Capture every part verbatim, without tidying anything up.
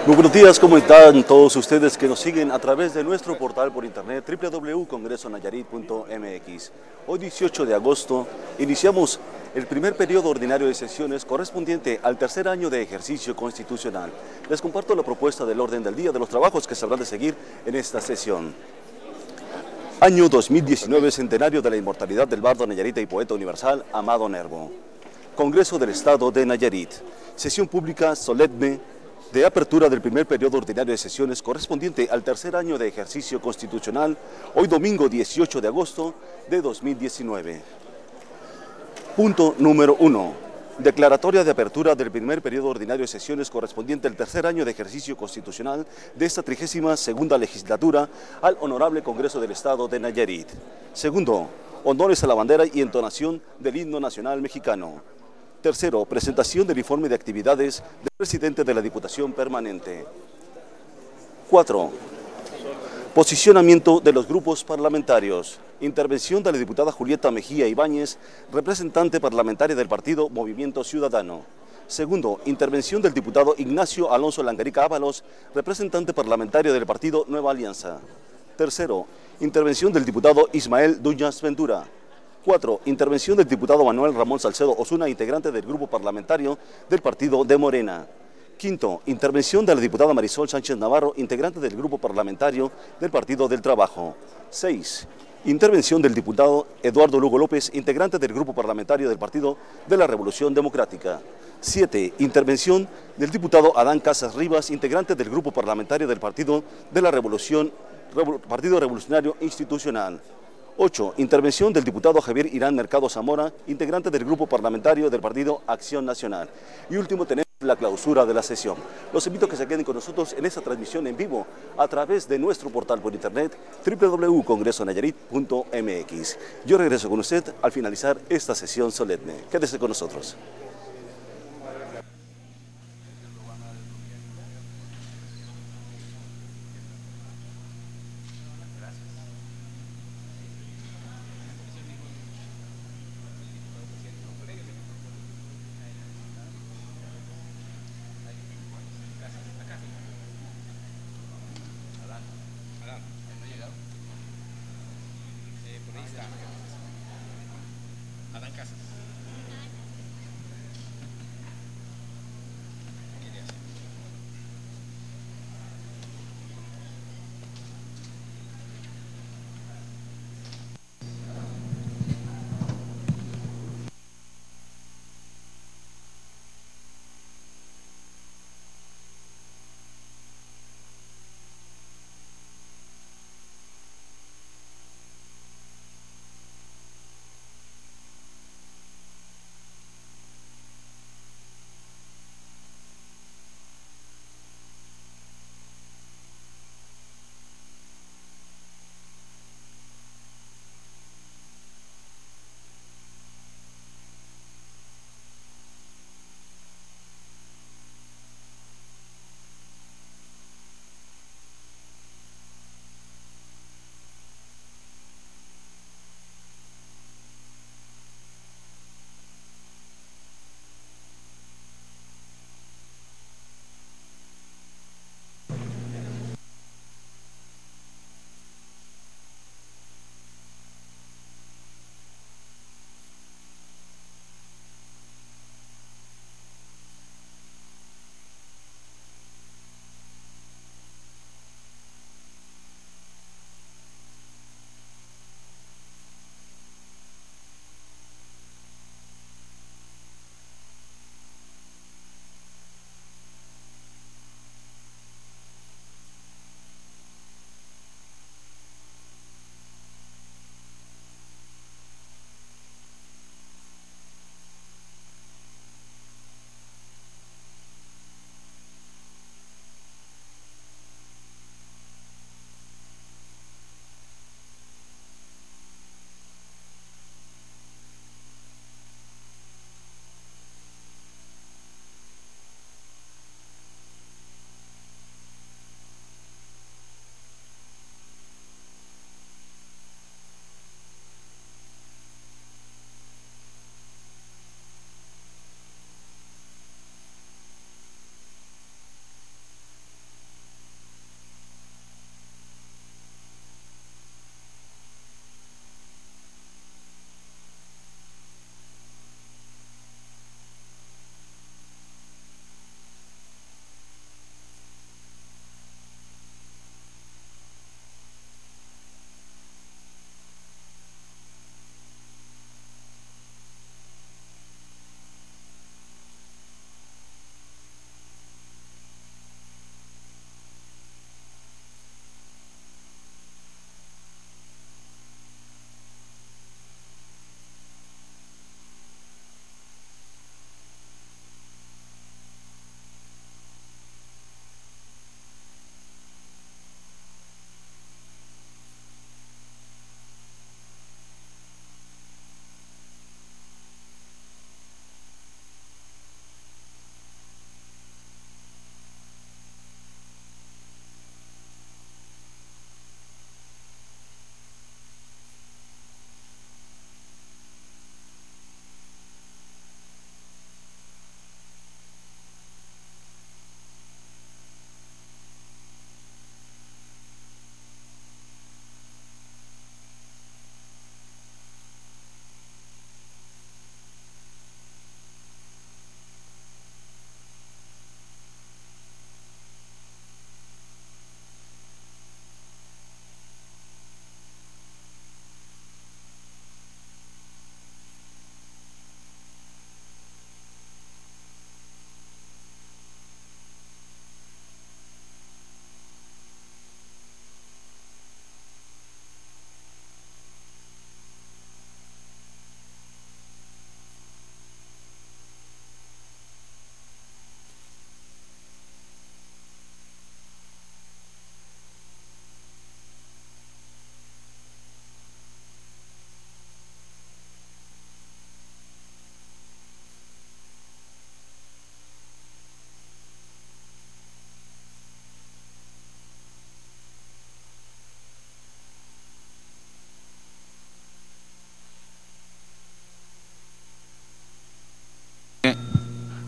Muy buenos días, ¿cómo están todos ustedes que nos siguen a través de nuestro portal por internet doble u doble u doble u punto congreso nayarit punto m x? Hoy dieciocho de agosto iniciamos el primer periodo ordinario de sesiones correspondiente al tercer año de ejercicio constitucional. Les comparto la propuesta del orden del día de los trabajos que se habrán de seguir en esta sesión. Año dos mil diecinueve, centenario de la inmortalidad del bardo nayarita y poeta universal Amado Nervo. Congreso del Estado de Nayarit. Sesión pública solemne de apertura del primer periodo ordinario de sesiones correspondiente al tercer año de ejercicio constitucional, hoy domingo dieciocho de agosto de dos mil diecinueve. Punto número uno. Declaratoria de apertura del primer periodo ordinario de sesiones correspondiente al tercer año de ejercicio constitucional de esta trigésima segunda legislatura al Honorable Congreso del Estado de Nayarit. Segundo, honores a la bandera y entonación del himno nacional mexicano. Tercero, presentación del informe de actividades del presidente de la Diputación Permanente. Cuatro, posicionamiento de los grupos parlamentarios. Intervención de la diputada Julieta Mejía Ibáñez, representante parlamentaria del partido Movimiento Ciudadano. Segundo, intervención del diputado Ignacio Alonso Langarica Ábalos, representante parlamentario del partido Nueva Alianza. Tercero, intervención del diputado Ismael Duñas Ventura. Cuatro, intervención del diputado Manuel Ramón Salcedo Osuna, integrante del grupo parlamentario del partido de Morena. Quinto, intervención de la diputada Marisol Sánchez Navarro, integrante del grupo parlamentario del Partido del Trabajo. Seis, intervención del diputado Eduardo Lugo López, integrante del grupo parlamentario del Partido de la Revolución Democrática. Siete, intervención del diputado Adán Casas Rivas, integrante del grupo parlamentario del Partido de la Revolución, Partido Revolucionario Institucional. Ocho, intervención del diputado Javier Irán Mercado Zamora, integrante del grupo parlamentario del Partido Acción Nacional. Y último, tenemos la clausura de la sesión. Los invito a que se queden con nosotros en esta transmisión en vivo a través de nuestro portal por internet doble u doble u doble u punto congreso nayarit punto m x. Yo regreso con usted al finalizar esta sesión solemne. Quédese con nosotros. Adán Casas.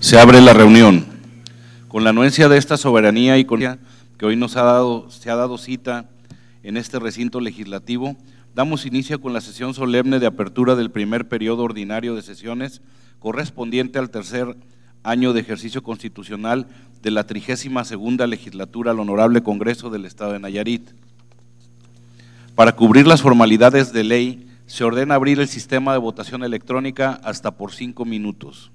Se abre la reunión. Con la anuencia de esta soberanía y con que hoy nos ha dado, se ha dado cita en este recinto legislativo, damos inicio con la sesión solemne de apertura del primer periodo ordinario de sesiones correspondiente al tercer año de ejercicio constitucional de la trigésima segunda legislatura al Honorable Congreso del Estado de Nayarit. Para cubrir las formalidades de ley, se ordena abrir el sistema de votación electrónica hasta por cinco minutos.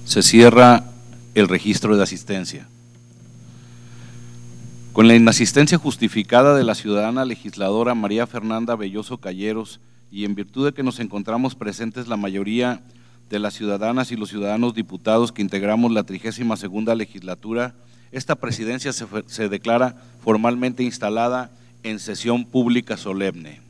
Se cierra el registro de asistencia. Con la inasistencia justificada de la ciudadana legisladora María Fernanda Belloso Calleros y en virtud de que nos encontramos presentes la mayoría de las ciudadanas y los ciudadanos diputados que integramos la trigésima segunda legislatura, esta presidencia se, se declara formalmente instalada en sesión pública solemne.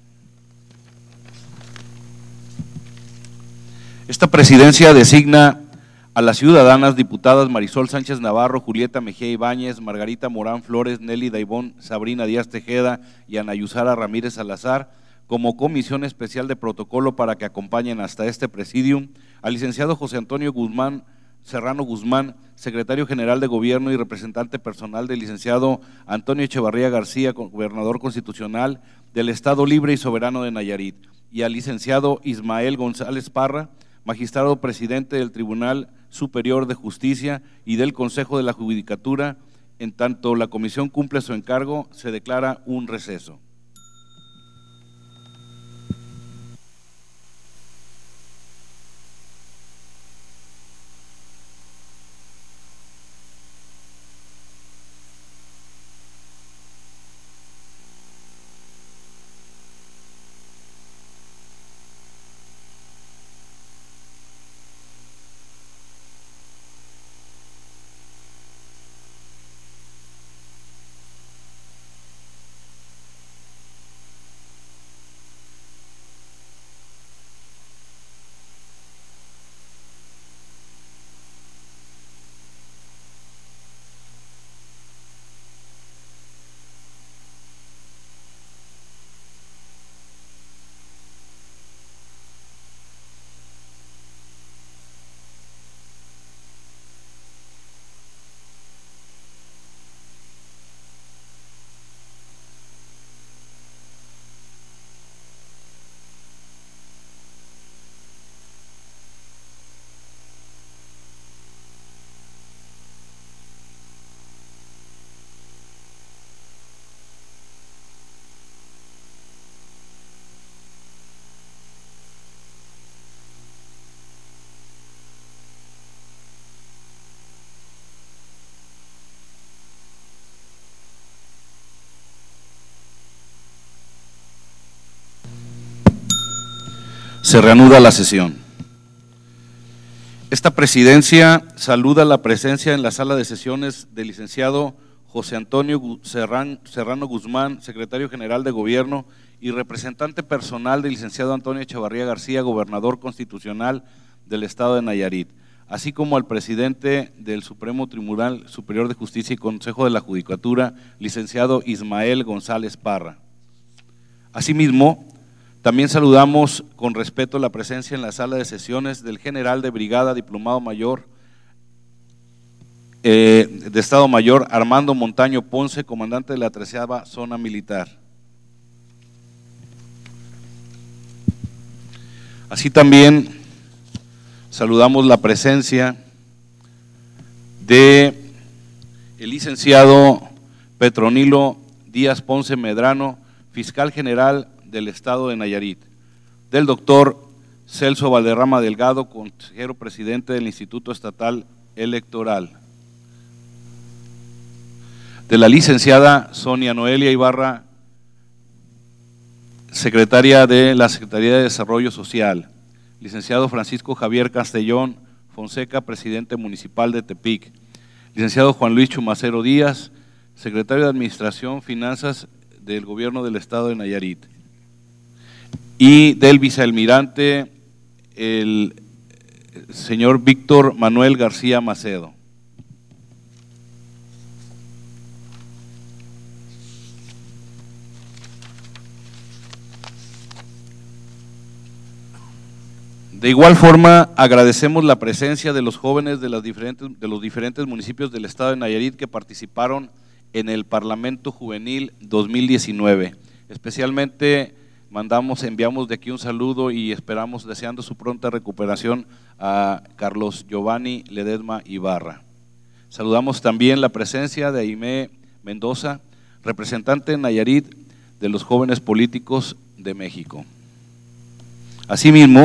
Esta presidencia designa a las ciudadanas diputadas Marisol Sánchez Navarro, Julieta Mejía Ibáñez, Margarita Morán Flores, Nelly Daibón, Sabrina Díaz Tejeda y Ana Yusara Ramírez Salazar como comisión especial de protocolo para que acompañen hasta este presidium al licenciado José Antonio Guzmán Serrano Guzmán, secretario general de Gobierno y representante personal del licenciado Antonio Echevarría García, gobernador constitucional del Estado Libre y Soberano de Nayarit, y al licenciado Ismael González Parra, magistrado presidente del Tribunal Superior de Justicia y del Consejo de la Judicatura. En tanto la comisión cumple su encargo, se declara un receso. Se reanuda la sesión. Esta presidencia saluda la presencia en la sala de sesiones del licenciado José Antonio Serrano Guzmán, secretario general de Gobierno y representante personal del licenciado Antonio Echevarría García, gobernador constitucional del Estado de Nayarit, así como al presidente del Supremo Tribunal Superior de Justicia y Consejo de la Judicatura, licenciado Ismael González Parra. Asimismo, también saludamos con respeto la presencia en la sala de sesiones del general de brigada, diplomado mayor eh, de Estado Mayor, Armando Montaño Ponce, comandante de la treceava Zona Militar. Así también saludamos la presencia de el licenciado Petronilo Díaz Ponce Medrano, fiscal general del Estado de Nayarit, del doctor Celso Valderrama Delgado, consejero presidente del Instituto Estatal Electoral, de la licenciada Sonia Noelia Ibarra, secretaria de la Secretaría de Desarrollo Social, licenciado Francisco Javier Castellón Fonseca, presidente municipal de Tepic, licenciado Juan Luis Chumacero Díaz, secretario de Administración, Finanzas del Gobierno del Estado de Nayarit, y del vicealmirante, el señor Víctor Manuel García Macedo. De igual forma, agradecemos la presencia de los jóvenes de, las diferentes, de los diferentes municipios del Estado de Nayarit que participaron en el Parlamento Juvenil dos mil diecinueve, especialmente mandamos, enviamos de aquí un saludo y esperamos, deseando su pronta recuperación, a Carlos Giovanni Ledesma Ibarra. Saludamos también la presencia de Aimé Mendoza, representante en Nayarit de los jóvenes políticos de México. Asimismo,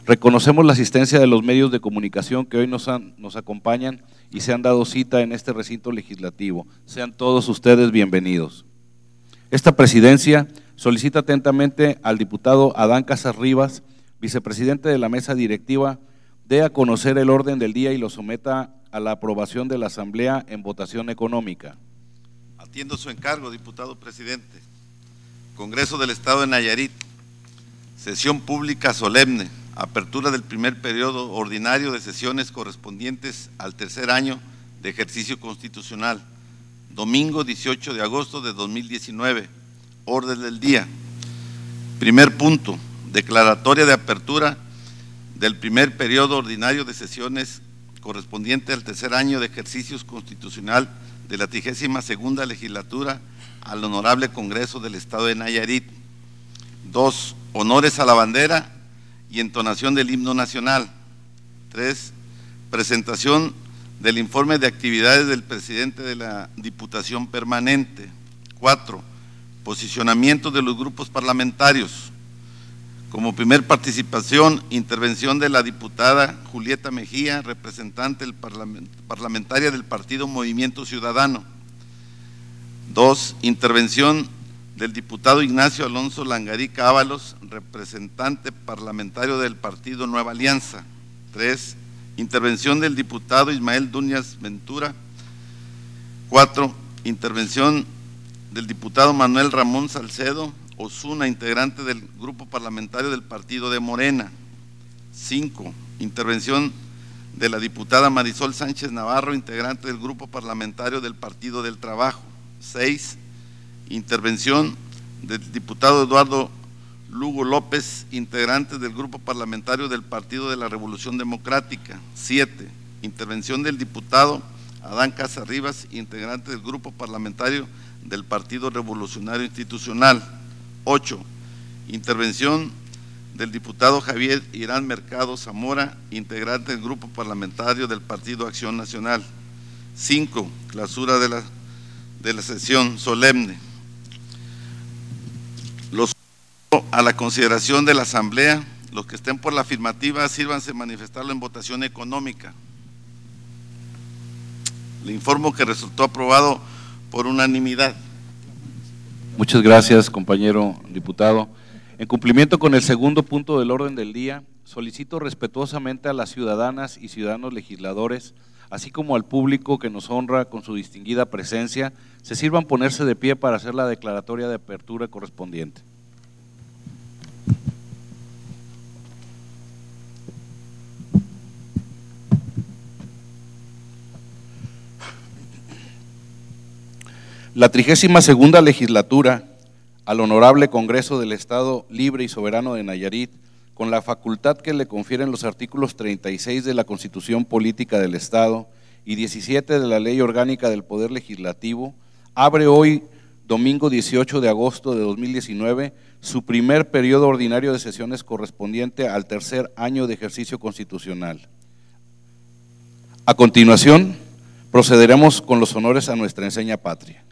Reconocemos la asistencia de los medios de comunicación que hoy nos, han, nos acompañan y se han dado cita en este recinto legislativo. Sean todos ustedes bienvenidos. Esta presidencia solicita atentamente al diputado Adán Casas Rivas, vicepresidente de la mesa directiva, dé a conocer el orden del día y lo someta a la aprobación de la Asamblea en votación económica. Atiendo su encargo, diputado presidente. Congreso del Estado de Nayarit, sesión pública solemne, apertura del primer periodo ordinario de sesiones correspondientes al tercer año de ejercicio constitucional, domingo dieciocho de agosto de dos mil diecinueve, orden del día. Primer punto, declaratoria de apertura del primer periodo ordinario de sesiones correspondiente al tercer año de ejercicio constitucional de la trigésima segunda legislatura al Honorable Congreso del Estado de Nayarit. Dos, honores a la bandera y entonación del himno nacional. Tres, presentación del informe de actividades del presidente de la Diputación Permanente. Cuatro, posicionamiento de los grupos parlamentarios. Como primer participación, intervención de la diputada Julieta Mejía, representante del parlament, parlamentaria del Partido Movimiento Ciudadano. Dos, intervención del diputado Ignacio Alonso Langarica Ábalos, representante parlamentario del Partido Nueva Alianza. Tres, intervención del diputado Ismael Duñas Ventura. Cuatro, intervención del diputado Manuel Ramón Salcedo Osuna, integrante del grupo parlamentario del Partido de Morena. Cinco, intervención de la diputada Marisol Sánchez Navarro, integrante del grupo parlamentario del Partido del Trabajo. Seis, intervención del diputado Eduardo Lugo López, integrante del grupo parlamentario del Partido de la Revolución Democrática. Siete, intervención del diputado Adán Casas Rivas, integrante del grupo parlamentario del Partido Revolucionario Institucional. Ocho, intervención del diputado Javier Irán Mercado Zamora, integrante del grupo parlamentario del Partido Acción Nacional. Cinco, clausura de la, de la sesión solemne. Los a la consideración de la Asamblea, los que estén por la afirmativa, sírvanse manifestarlo en votación económica. Le informo que resultó aprobado por unanimidad. Muchas gracias, compañero diputado. En cumplimiento con el segundo punto del orden del día, solicito respetuosamente a las ciudadanas y ciudadanos legisladores, así como al público que nos honra con su distinguida presencia, se sirvan ponerse de pie para hacer la declaratoria de apertura correspondiente. La trigésima segunda legislatura, al Honorable Congreso del Estado Libre y Soberano de Nayarit, con la facultad que le confieren los artículos treinta y seis de la Constitución Política del Estado y diecisiete de la Ley Orgánica del Poder Legislativo, abre hoy, domingo dieciocho de agosto de dos mil diecinueve, su primer periodo ordinario de sesiones correspondiente al tercer año de ejercicio constitucional. A continuación, procederemos con los honores a nuestra enseña patria.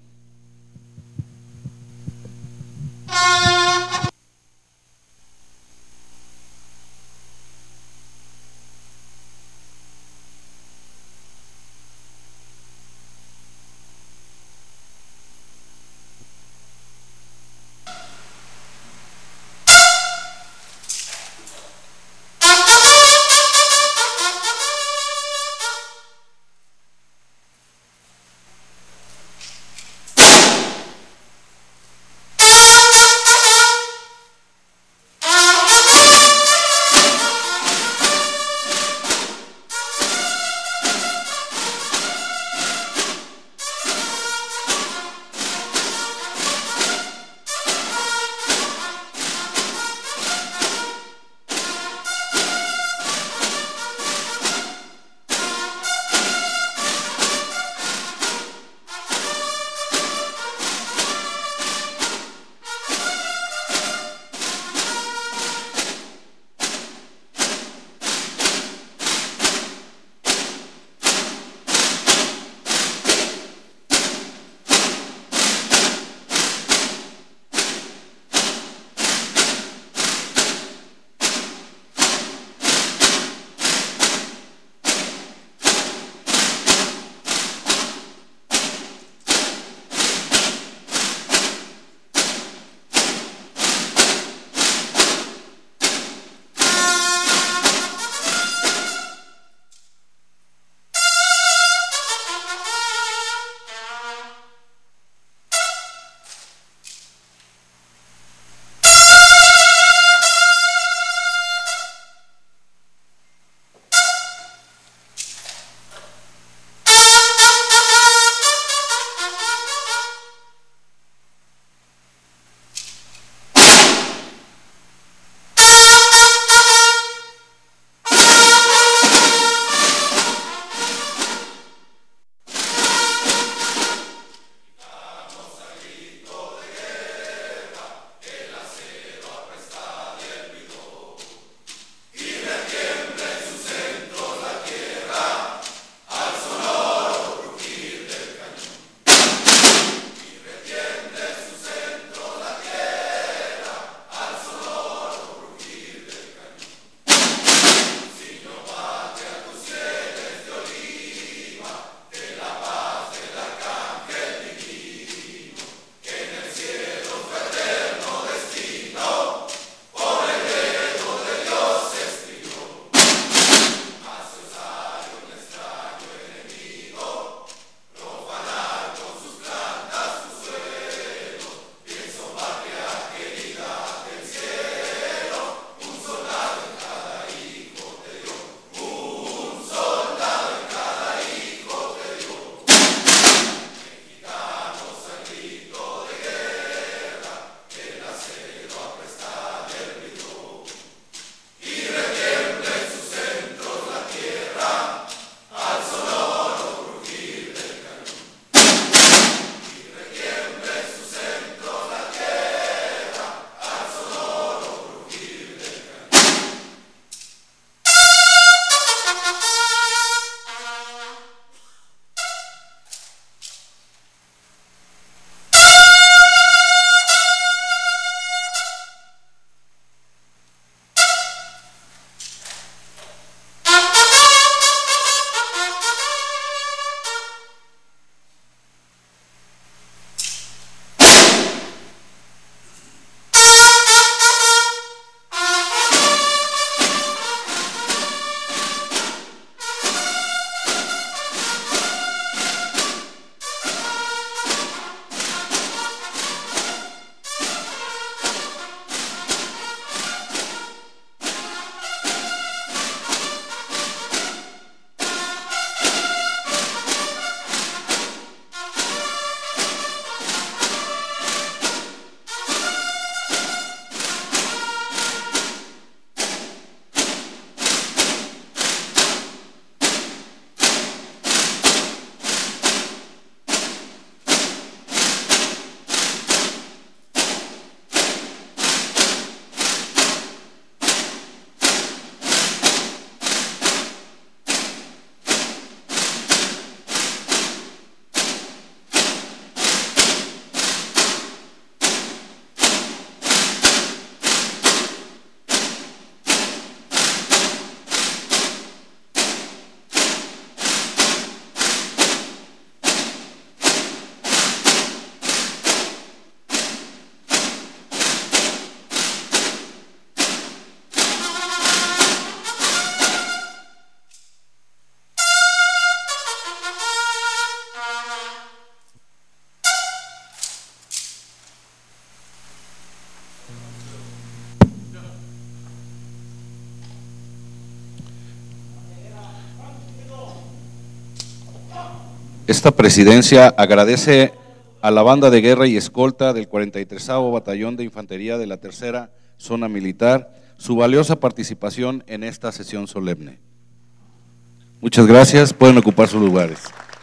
Esta presidencia agradece a la banda de guerra y escolta del cuarenta y tresavo Batallón de Infantería de la Tercera Zona Militar su valiosa participación en esta sesión solemne. Muchas gracias, pueden ocupar sus lugares.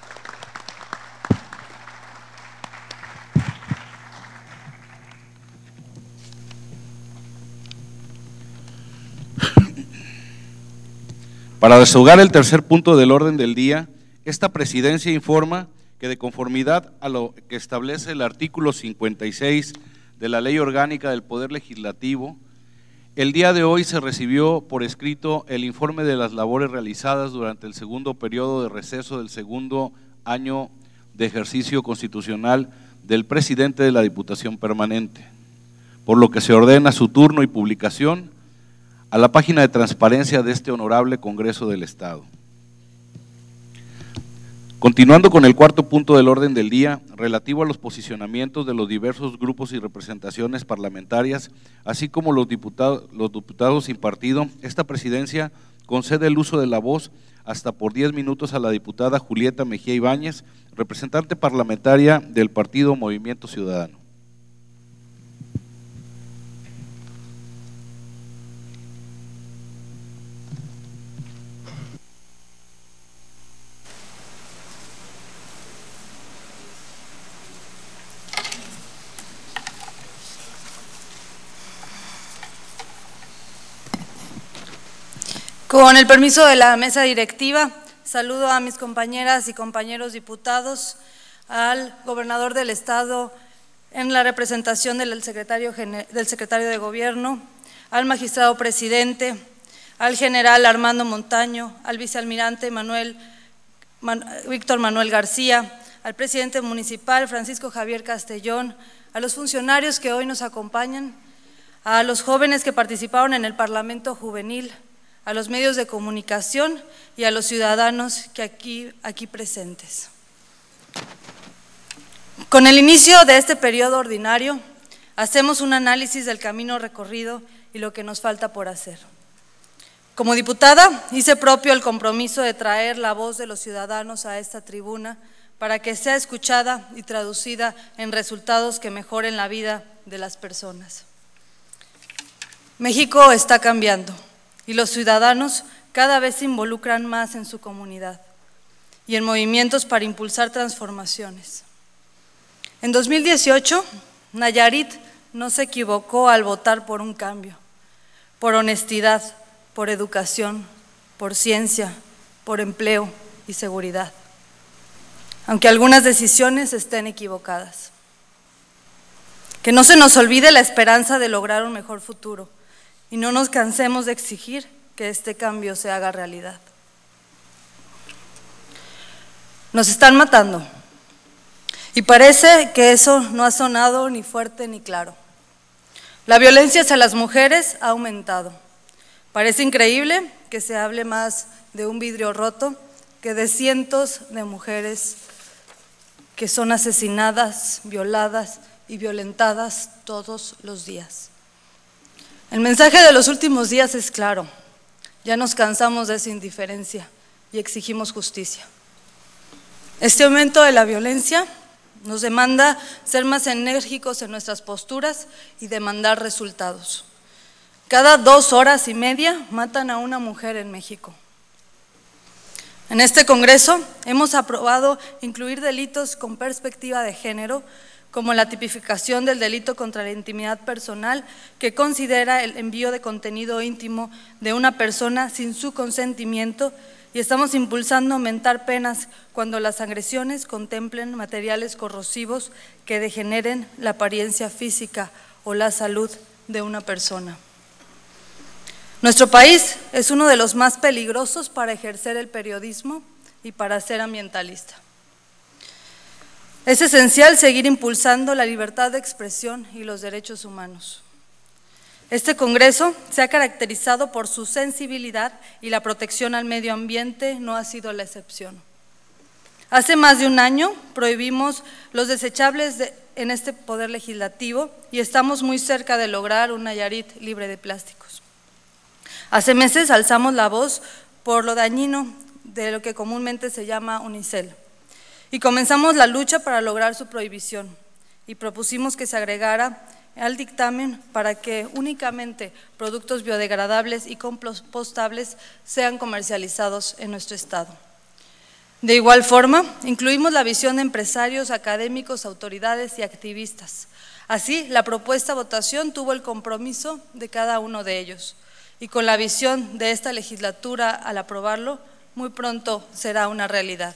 Para desahogar el tercer punto del orden del día, esta presidencia informa que de conformidad a lo que establece el artículo cincuenta y seis de la Ley Orgánica del Poder Legislativo, el día de hoy se recibió por escrito el informe de las labores realizadas durante el segundo periodo de receso del segundo año de ejercicio constitucional del presidente de la Diputación Permanente, por lo que se ordena su turno y publicación a la página de transparencia de este honorable Congreso del Estado. Continuando con el cuarto punto del orden del día, relativo a los posicionamientos de los diversos grupos y representaciones parlamentarias, así como los diputados, los diputados sin partido, esta presidencia concede el uso de la voz hasta por diez minutos a la diputada Julieta Mejía Ibáñez, representante parlamentaria del partido Movimiento Ciudadano. Con el permiso de la mesa directiva, saludo a mis compañeras y compañeros diputados, al gobernador del Estado en la representación del secretario, del secretario de Gobierno, al magistrado presidente, al general Armando Montaño, al vicealmirante Manuel, Man, Víctor Manuel García, al presidente municipal Francisco Javier Castellón, a los funcionarios que hoy nos acompañan, a los jóvenes que participaron en el Parlamento Juvenil, a los medios de comunicación y a los ciudadanos que aquí, aquí presentes. Con el inicio de este periodo ordinario, hacemos un análisis del camino recorrido y lo que nos falta por hacer. Como diputada, hice propio el compromiso de traer la voz de los ciudadanos a esta tribuna para que sea escuchada y traducida en resultados que mejoren la vida de las personas. México está cambiando y los ciudadanos cada vez se involucran más en su comunidad y en movimientos para impulsar transformaciones. En dos mil dieciocho, Nayarit no se equivocó al votar por un cambio, por honestidad, por educación, por ciencia, por empleo y seguridad, aunque algunas decisiones estén equivocadas. Que no se nos olvide la esperanza de lograr un mejor futuro y no nos cansemos de exigir que este cambio se haga realidad. Nos están matando y parece que eso no ha sonado ni fuerte ni claro. La violencia hacia las mujeres ha aumentado. Parece increíble que se hable más de un vidrio roto que de cientos de mujeres que son asesinadas, violadas y violentadas todos los días. El mensaje de los últimos días es claro: ya nos cansamos de esa indiferencia y exigimos justicia. Este aumento de la violencia nos demanda ser más enérgicos en nuestras posturas y demandar resultados. Cada dos horas y media matan a una mujer en México. En este Congreso hemos aprobado incluir delitos con perspectiva de género, como la tipificación del delito contra la intimidad personal, que considera el envío de contenido íntimo de una persona sin su consentimiento, y estamos impulsando aumentar penas cuando las agresiones contemplen materiales corrosivos que degeneren la apariencia física o la salud de una persona. Nuestro país es uno de los más peligrosos para ejercer el periodismo y para ser ambientalista. Es esencial seguir impulsando la libertad de expresión y los derechos humanos. Este Congreso se ha caracterizado por su sensibilidad y la protección al medio ambiente no ha sido la excepción. Hace más de un año prohibimos los desechables de, en este Poder Legislativo y estamos muy cerca de lograr un Nayarit libre de plásticos. Hace meses alzamos la voz por lo dañino de lo que comúnmente se llama unicel, y comenzamos la lucha para lograr su prohibición y propusimos que se agregara al dictamen para que únicamente productos biodegradables y compostables sean comercializados en nuestro estado. De igual forma, incluimos la visión de empresarios, académicos, autoridades y activistas. Así, la propuesta votación tuvo el compromiso de cada uno de ellos y con la visión de esta legislatura al aprobarlo, muy pronto será una realidad.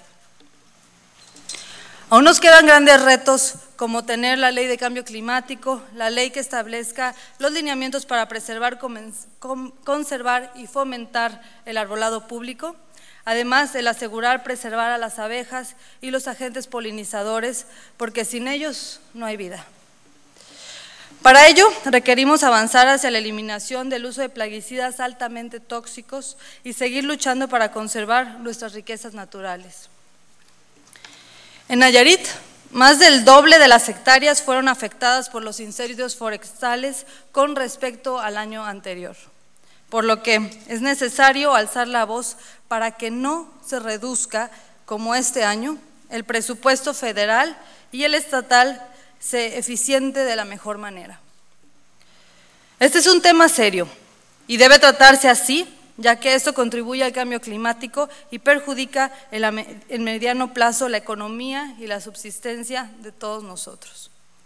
Aún nos quedan grandes retos como tener la ley de cambio climático, la ley que establezca los lineamientos para preservar, conservar y fomentar el arbolado público, además del asegurar preservar a las abejas y los agentes polinizadores, porque sin ellos no hay vida. Para ello, requerimos avanzar hacia la eliminación del uso de plaguicidas altamente tóxicos y seguir luchando para conservar nuestras riquezas naturales. En Nayarit, más del doble de las hectáreas fueron afectadas por los incendios forestales con respecto al año anterior, por lo que es necesario alzar la voz para que no se reduzca, como este año, el presupuesto federal y el estatal se eficiente de la mejor manera. Este es un tema serio y debe tratarse así, ya que esto contribuye al cambio climático y perjudica en mediano plazo la economía y la subsistencia de todos nosotros.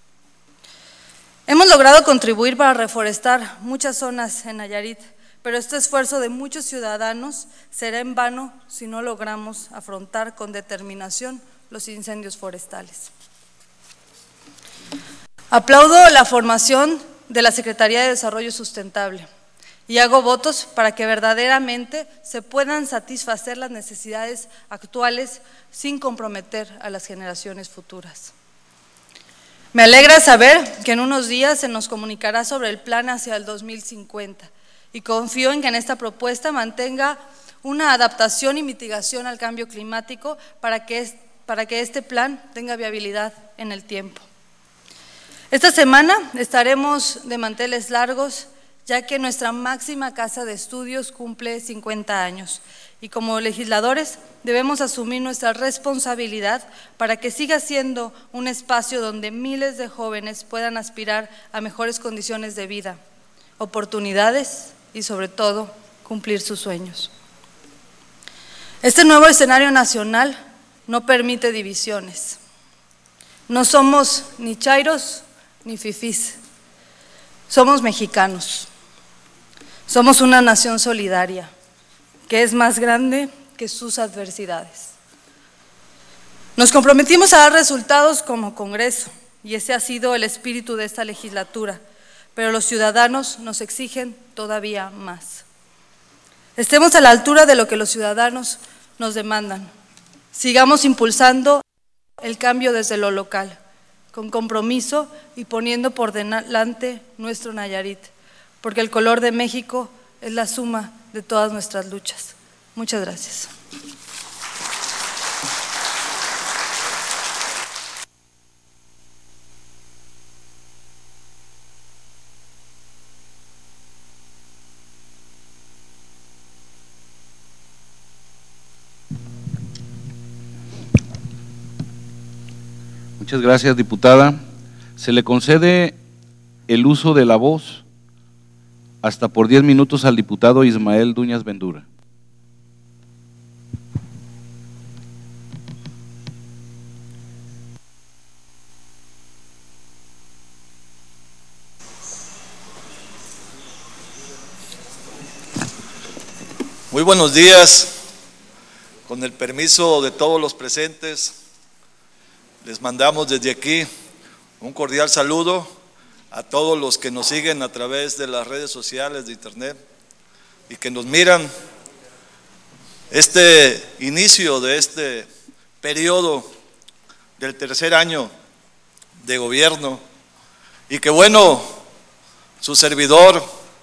Hemos logrado contribuir para reforestar muchas zonas en Nayarit, pero este esfuerzo de muchos ciudadanos será en vano si no logramos afrontar con determinación los incendios forestales. Aplaudo la formación de la Secretaría de Desarrollo Sustentable y hago votos para que verdaderamente se puedan satisfacer las necesidades actuales sin comprometer a las generaciones futuras. Me alegra saber que en unos días se nos comunicará sobre el plan hacia el dos mil cincuenta y confío en que en esta propuesta mantenga una adaptación y mitigación al cambio climático para que, para que este plan tenga viabilidad en el tiempo. Esta semana estaremos de manteles largos, ya que nuestra máxima casa de estudios cumple cincuenta años y como legisladores debemos asumir nuestra responsabilidad para que siga siendo un espacio donde miles de jóvenes puedan aspirar a mejores condiciones de vida, oportunidades y sobre todo cumplir sus sueños. Este nuevo escenario nacional no permite divisiones. No somos ni chairos ni fifís, somos mexicanos. Somos una nación solidaria, que es más grande que sus adversidades. Nos comprometimos a dar resultados como Congreso, y ese ha sido el espíritu de esta legislatura, pero los ciudadanos nos exigen todavía más. Estemos a la altura de lo que los ciudadanos nos demandan. Sigamos impulsando el cambio desde lo local, con compromiso y poniendo por delante nuestro Nayarit, porque el color de México es la suma de todas nuestras luchas. Muchas gracias. Muchas gracias, diputada. Se le concede el uso de la voz hasta por diez minutos al diputado Ismael Duñas Vendura. Muy buenos días. Con el permiso de todos los presentes, les mandamos desde aquí un cordial saludo a todos los que nos siguen a través de las redes sociales de internet y que nos miran este inicio de este periodo del tercer año de gobierno y que bueno, su servidor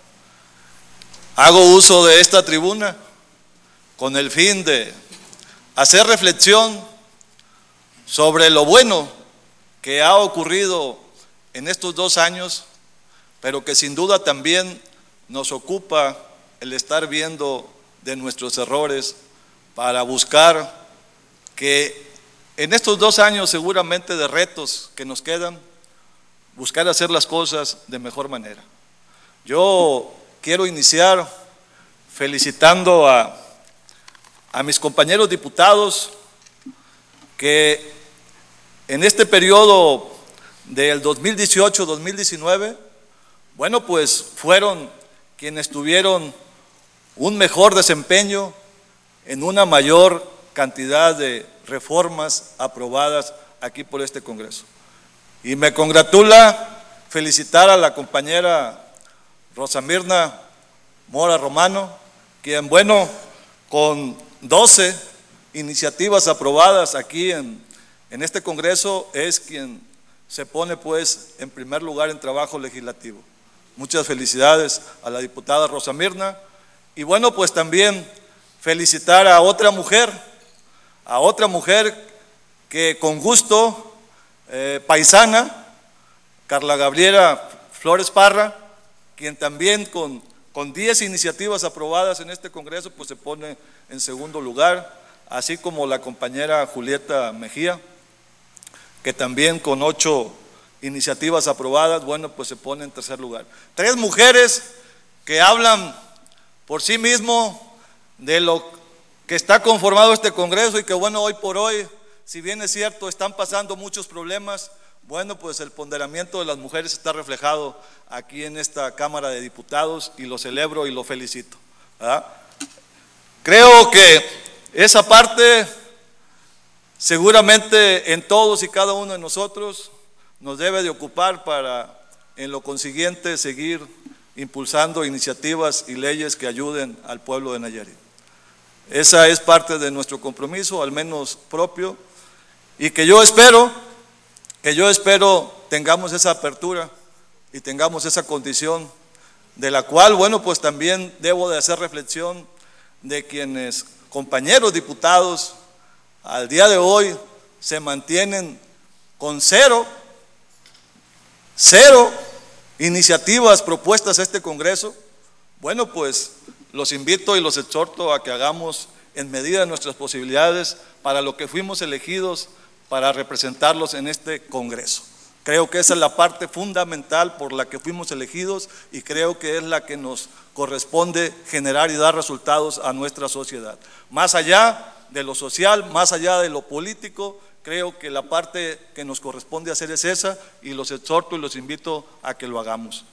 hago uso de esta tribuna con el fin de hacer reflexión sobre lo bueno que ha ocurrido en estos dos años, pero que sin duda también nos ocupa el estar viendo de nuestros errores para buscar que en estos dos años seguramente de retos que nos quedan, buscar hacer las cosas de mejor manera. Yo quiero iniciar felicitando a, a mis compañeros diputados que en este periodo del dos mil dieciocho dos mil diecinueve, bueno, pues fueron quienes tuvieron un mejor desempeño en una mayor cantidad de reformas aprobadas aquí por este Congreso. Y me congratula felicitar a la compañera Rosa Mirna Mora Romano, quien, bueno, con doce iniciativas aprobadas aquí en, en este Congreso, es quien se pone pues en primer lugar en trabajo legislativo. Muchas felicidades a la diputada Rosa Mirna. Y bueno, pues también felicitar a otra mujer, a otra mujer que con gusto, eh, paisana, Carla Gabriela Flores Parra, quien también con, con diez iniciativas aprobadas en este Congreso, pues se pone en segundo lugar, así como la compañera Julieta Mejía, que también con ocho iniciativas aprobadas, bueno, pues se pone en tercer lugar. Tres mujeres que hablan por sí mismo de lo que está conformado este Congreso y que, bueno, hoy por hoy, si bien es cierto, están pasando muchos problemas, bueno, pues el ponderamiento de las mujeres está reflejado aquí en esta Cámara de Diputados y lo celebro y lo felicito, ¿verdad? Creo que esa parte seguramente en todos y cada uno de nosotros nos debe de ocupar para, en lo consiguiente, seguir impulsando iniciativas y leyes que ayuden al pueblo de Nayarit. Esa es parte de nuestro compromiso, al menos propio, y que yo espero, que yo espero tengamos esa apertura y tengamos esa condición, de la cual, bueno, pues también debo de hacer reflexión de quienes, compañeros diputados, al día de hoy se mantienen con cero, cero iniciativas propuestas a este Congreso. Bueno, pues los invito y los exhorto a que hagamos en medida de nuestras posibilidades para lo que fuimos elegidos para representarlos en este Congreso. Creo que esa es la parte fundamental por la que fuimos elegidos y creo que es la que nos corresponde generar y dar resultados a nuestra sociedad. Más allá de lo social, más allá de lo político, creo que la parte que nos corresponde hacer es esa y los exhorto y los invito a que lo hagamos.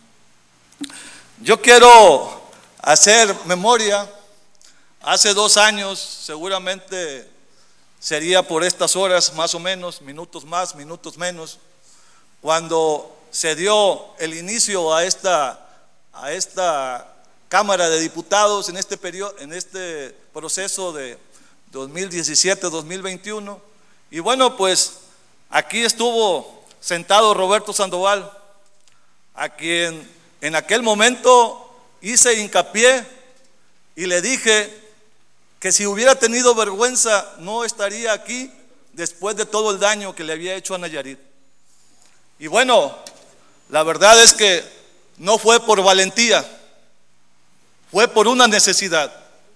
Yo quiero hacer memoria. Hace dos años, seguramente sería por estas horas más o menos, minutos más, minutos menos, cuando se dio el inicio a esta, a esta Cámara de Diputados en este, periodo, en este proceso de dos mil diecisiete dos mil veintiuno. Y bueno, pues aquí estuvo sentado Roberto Sandoval, a quien en aquel momento hice hincapié y le dije que si hubiera tenido vergüenza no estaría aquí después de todo el daño que le había hecho a Nayarit. Y bueno, la verdad es que no fue por valentía, fue por una necesidad.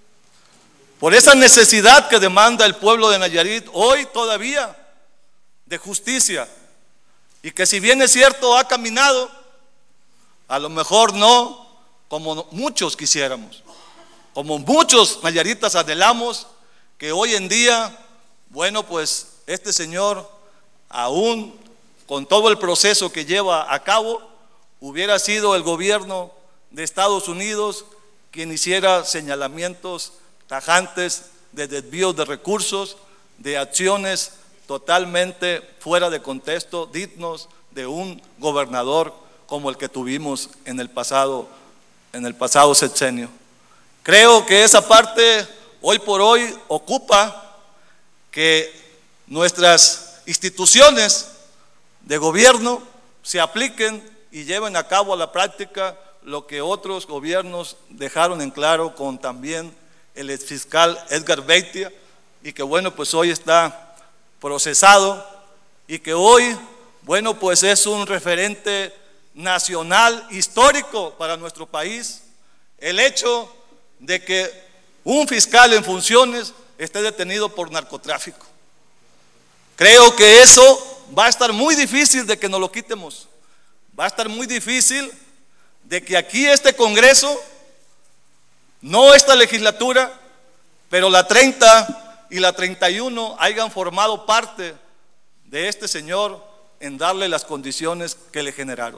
Por esa necesidad que demanda el pueblo de Nayarit hoy todavía de justicia, y que si bien es cierto ha caminado, a lo mejor no como muchos quisiéramos, como muchos nayaritas anhelamos, que hoy en día, bueno, pues este señor, aún con todo el proceso que lleva a cabo, hubiera sido el gobierno de Estados Unidos quien hiciera señalamientos tajantes de desvíos de recursos, de acciones totalmente fuera de contexto, dignos de un gobernador como el que tuvimos en el pasado, en el pasado sexenio. Creo que esa parte hoy por hoy ocupa que nuestras instituciones de gobierno se apliquen y lleven a cabo a la práctica lo que otros gobiernos dejaron en claro con también el exfiscal Edgar Beitia, y que bueno, pues hoy está procesado y que hoy, bueno, pues es un referente nacional histórico para nuestro país, el hecho de que un fiscal en funciones esté detenido por narcotráfico. Creo que eso va a estar muy difícil de que nos lo quitemos. Va a estar muy difícil de que aquí este Congreso, no esta legislatura, pero la treinta y la treinta y uno hayan formado parte de este señor en darle las condiciones que le generaron.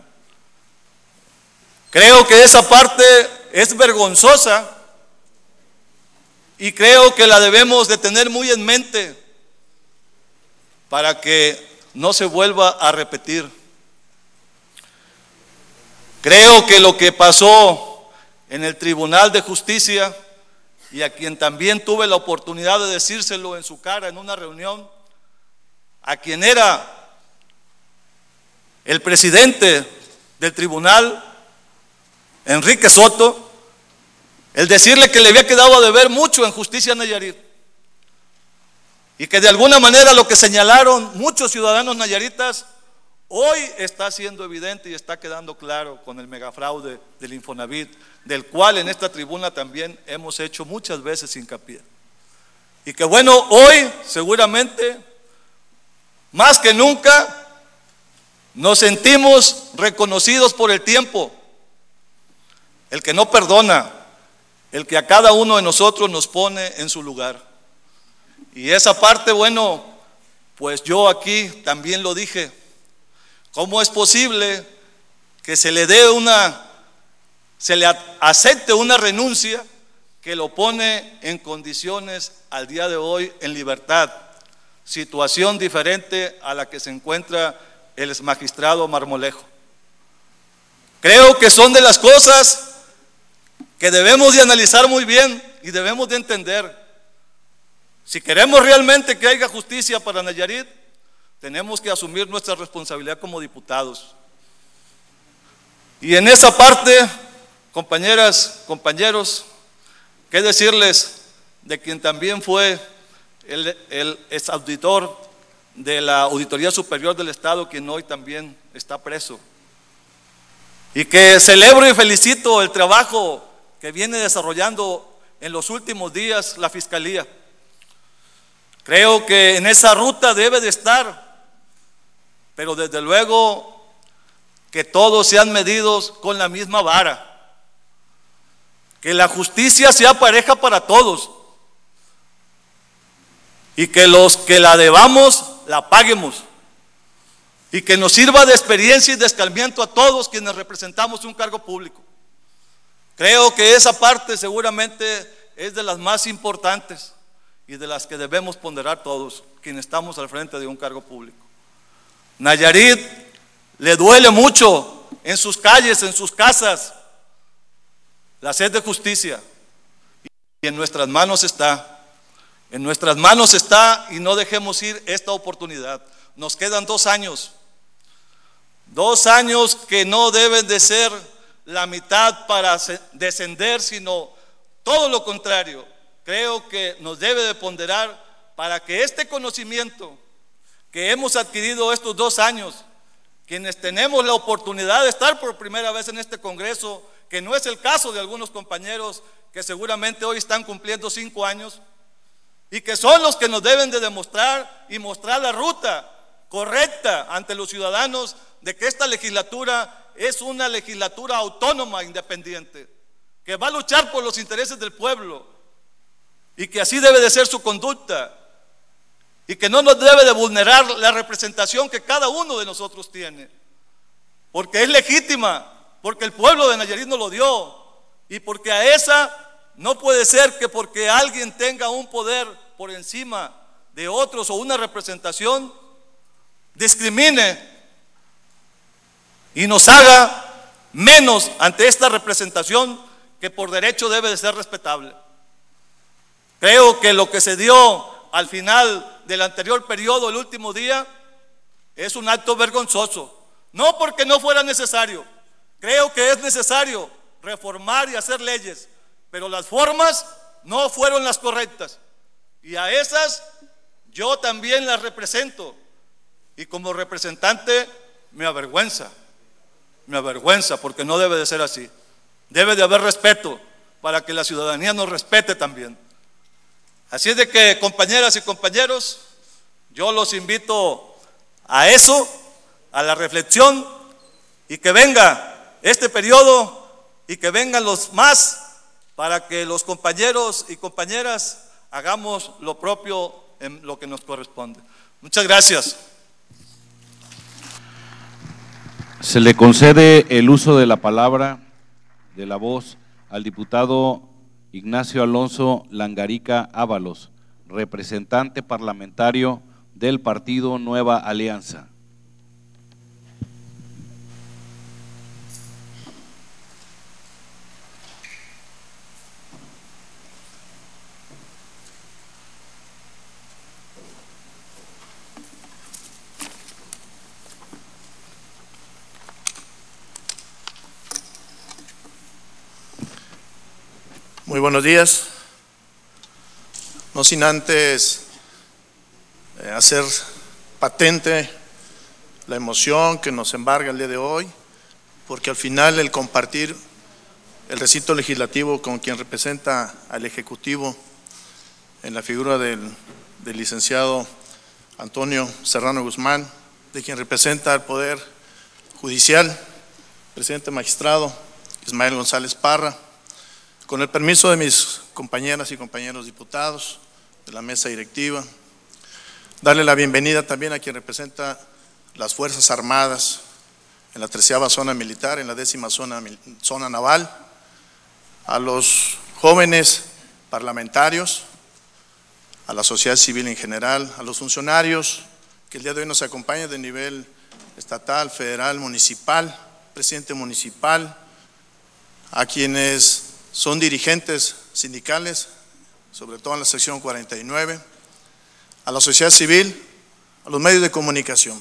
Creo que esa parte es vergonzosa y creo que la debemos de tener muy en mente para que no se vuelva a repetir. Creo que lo que pasó en el Tribunal de Justicia, y a quien también tuve la oportunidad de decírselo en su cara en una reunión, a quien era el presidente del tribunal, Enrique Soto, el decirle que le había quedado a deber mucho en Justicia Nayarit, y que de alguna manera lo que señalaron muchos ciudadanos nayaritas hoy está siendo evidente y está quedando claro con el megafraude del Infonavit, del cual en esta tribuna también hemos hecho muchas veces hincapié. Y que bueno, hoy seguramente, más que nunca, nos sentimos reconocidos por el tiempo, el que no perdona, el que a cada uno de nosotros nos pone en su lugar. Y esa parte, bueno, pues yo aquí también lo dije. ¿Cómo es posible que se le dé una, se le acepte una renuncia que lo pone en condiciones al día de hoy en libertad? Situación diferente a la que se encuentra el exmagistrado Marmolejo. Creo que son de las cosas que debemos de analizar muy bien y debemos de entender. Si queremos realmente que haya justicia para Nayarit, tenemos que asumir nuestra responsabilidad como diputados. Y en esa parte, compañeras, compañeros, qué decirles de quien también fue el, el exauditor de la Auditoría Superior del Estado, quien hoy también está preso. Y que celebro y felicito el trabajo que viene desarrollando en los últimos días la Fiscalía. Creo que en esa ruta debe de estar, pero desde luego que todos sean medidos con la misma vara, que la justicia sea pareja para todos y que los que la debamos la paguemos y que nos sirva de experiencia y de escarmiento a todos quienes representamos un cargo público. Creo que esa parte seguramente es de las más importantes y de las que debemos ponderar todos quienes estamos al frente de un cargo público. Nayarit le duele mucho en sus calles, en sus casas, la sed de justicia, y en nuestras manos está, en nuestras manos está, y no dejemos ir esta oportunidad. Nos quedan dos años, dos años que no deben de ser la mitad para descender, sino todo lo contrario. Creo que nos debe de ponderar para que este conocimiento que hemos adquirido estos dos años, quienes tenemos la oportunidad de estar por primera vez en este Congreso, que no es el caso de algunos compañeros que seguramente hoy están cumpliendo cinco años, y que son los que nos deben de demostrar y mostrar la ruta correcta ante los ciudadanos de que esta legislatura es una legislatura autónoma, independiente, que va a luchar por los intereses del pueblo, y que así debe de ser su conducta, y que no nos debe de vulnerar la representación que cada uno de nosotros tiene, porque es legítima, porque el pueblo de Nayarit nos lo dio, y porque a esa no puede ser que porque alguien tenga un poder por encima de otros o una representación, discrimine y nos haga menos ante esta representación que por derecho debe de ser respetable. Creo que lo que se dio al final del anterior periodo, el último día, es un acto vergonzoso. No porque no fuera necesario, creo que es necesario reformar y hacer leyes, pero las formas no fueron las correctas. Y a esas yo también las represento. Y como representante me avergüenza, me avergüenza porque no debe de ser así. Debe de haber respeto para que la ciudadanía nos respete también. Así es de que, compañeras y compañeros, Yo los invito a eso, a la reflexión, y que venga este periodo y que vengan los más para que los compañeros y compañeras hagamos lo propio en lo que nos corresponde. Muchas gracias. Se le concede el uso de la palabra, de la voz, al diputado Ignacio Alonso Langarica Ábalos, representante parlamentario del Partido Nueva Alianza. Muy buenos días. No sin antes eh, hacer patente la emoción que nos embarga el día de hoy, porque al final el compartir el recinto legislativo con quien representa al Ejecutivo en la figura del, del licenciado Antonio Serrano Guzmán, de quien representa al Poder Judicial, presidente magistrado Ismael González Parra, con el permiso de mis compañeras y compañeros diputados de la mesa directiva, darle la bienvenida también a quien representa las Fuerzas Armadas en la treceava zona militar, en la décima zona, zona naval, a los jóvenes parlamentarios, a la sociedad civil en general, a los funcionarios que el día de hoy nos acompañan de nivel estatal, federal, municipal, presidente municipal, a quienes son dirigentes sindicales, sobre todo en la sección cuarenta y nueve, a la sociedad civil, a los medios de comunicación.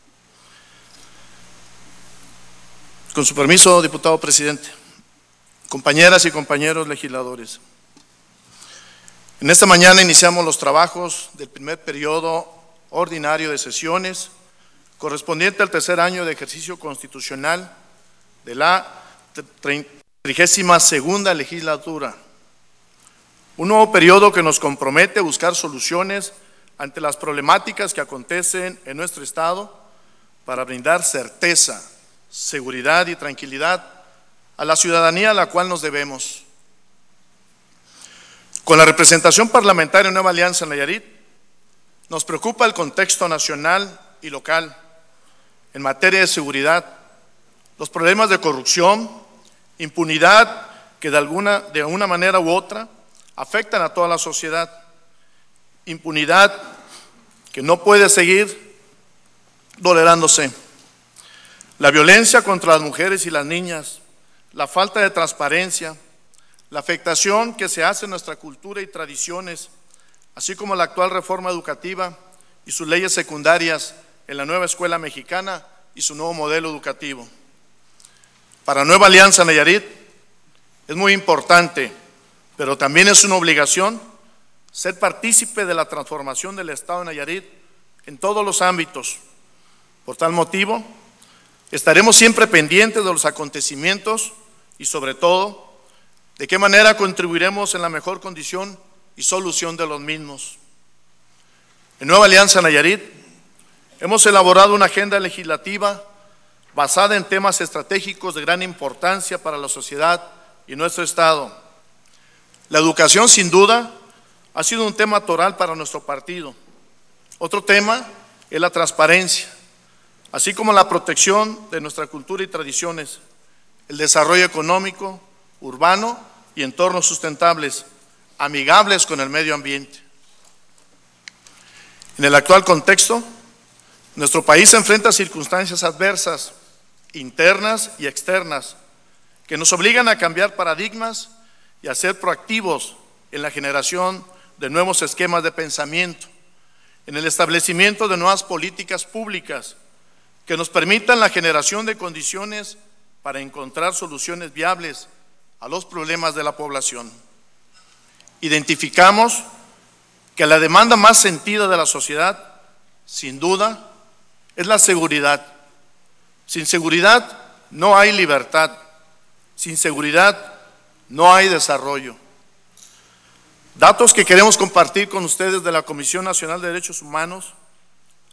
Con su permiso, diputado presidente, compañeras y compañeros legisladores, en esta mañana iniciamos los trabajos del primer periodo ordinario de sesiones correspondiente al tercer año de ejercicio constitucional de la trigésima segunda legislatura. Un nuevo periodo que nos compromete a buscar soluciones ante las problemáticas que acontecen en nuestro Estado para brindar certeza, seguridad y tranquilidad a la ciudadanía a la cual nos debemos. Con la representación parlamentaria de Nueva Alianza en Nayarit, nos preocupa el contexto nacional y local en materia de seguridad, los problemas de corrupción, impunidad que de alguna, de una manera u otra afectan a toda la sociedad, impunidad que no puede seguir tolerándose. La violencia contra las mujeres y las niñas, la falta de transparencia, la afectación que se hace en nuestra cultura y tradiciones, así como la actual reforma educativa y sus leyes secundarias en la nueva escuela mexicana y su nuevo modelo educativo. Para Nueva Alianza Nayarit es muy importante, pero también es una obligación ser partícipe de la transformación del Estado de Nayarit en todos los ámbitos. Por tal motivo, estaremos siempre pendientes de los acontecimientos y sobre todo, de qué manera contribuiremos en la mejor condición y solución de los mismos. En Nueva Alianza Nayarit hemos elaborado una agenda legislativa basada en temas estratégicos de gran importancia para la sociedad y nuestro Estado. La educación, sin duda, ha sido un tema toral para nuestro partido. Otro tema es la transparencia, así como la protección de nuestra cultura y tradiciones, el desarrollo económico, urbano y entornos sustentables, amigables con el medio ambiente. En el actual contexto, nuestro país se enfrenta a circunstancias adversas, internas y externas, que nos obligan a cambiar paradigmas y a ser proactivos en la generación de nuevos esquemas de pensamiento, en el establecimiento de nuevas políticas públicas que nos permitan la generación de condiciones para encontrar soluciones viables a los problemas de la población. Identificamos que la demanda más sentida de la sociedad, sin duda, es la seguridad. Sin seguridad no hay libertad, sin seguridad no hay desarrollo. Datos que queremos compartir con ustedes de la Comisión Nacional de Derechos Humanos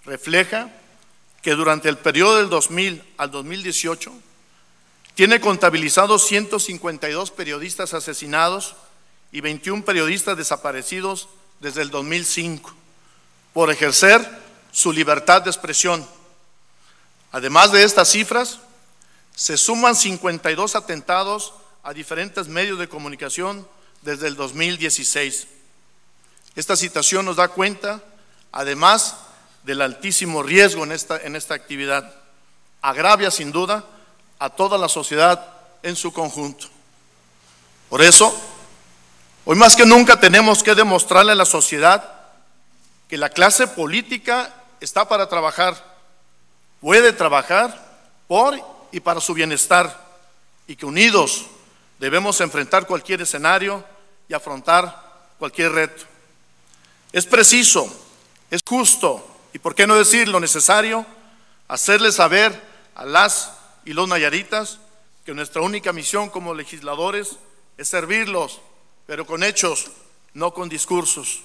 refleja que durante el periodo del dos mil al dos mil dieciocho tiene contabilizados ciento cincuenta y dos periodistas asesinados y veintiún periodistas desaparecidos desde el dos mil cinco por ejercer su libertad de expresión. Además de estas cifras, se suman cincuenta y dos atentados a diferentes medios de comunicación desde el dos mil dieciséis. Esta situación nos da cuenta, además del altísimo riesgo en esta, en esta actividad. Agravia sin duda a toda la sociedad en su conjunto. Por eso, hoy más que nunca tenemos que demostrarle a la sociedad que la clase política está para trabajar, puede trabajar por y para su bienestar, y que unidos debemos enfrentar cualquier escenario y afrontar cualquier reto. Es preciso, es justo y, por qué no decir lo necesario, hacerles saber a las y los nayaritas que nuestra única misión como legisladores es servirlos, pero con hechos, no con discursos.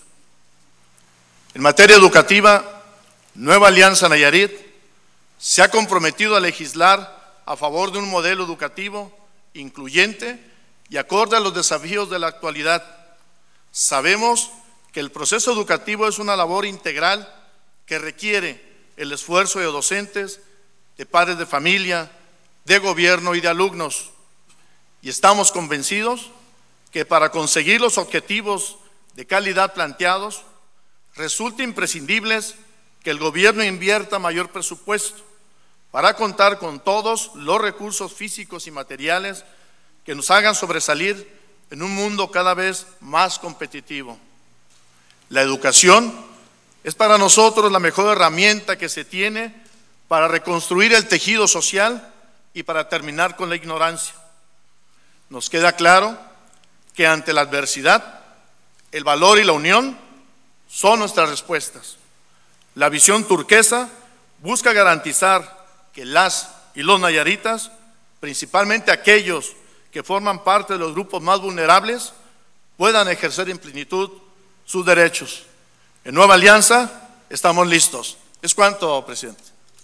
En materia educativa, Nueva Alianza Nayarit se ha comprometido a legislar a favor de un modelo educativo incluyente y acorde a los desafíos de la actualidad. Sabemos que el proceso educativo es una labor integral que requiere el esfuerzo de docentes, de padres de familia, de gobierno y de alumnos. Y estamos convencidos que para conseguir los objetivos de calidad planteados, resulta imprescindible que el gobierno invierta mayor presupuesto para contar con todos los recursos físicos y materiales que nos hagan sobresalir en un mundo cada vez más competitivo. La educación es para nosotros la mejor herramienta que se tiene para reconstruir el tejido social y para terminar con la ignorancia. Nos queda claro que ante la adversidad, el valor y la unión son nuestras respuestas. La visión turquesa busca garantizar que las y los nayaritas, principalmente aquellos que forman parte de los grupos más vulnerables, puedan ejercer en plenitud sus derechos. En Nueva Alianza estamos listos. Es cuanto, presidente.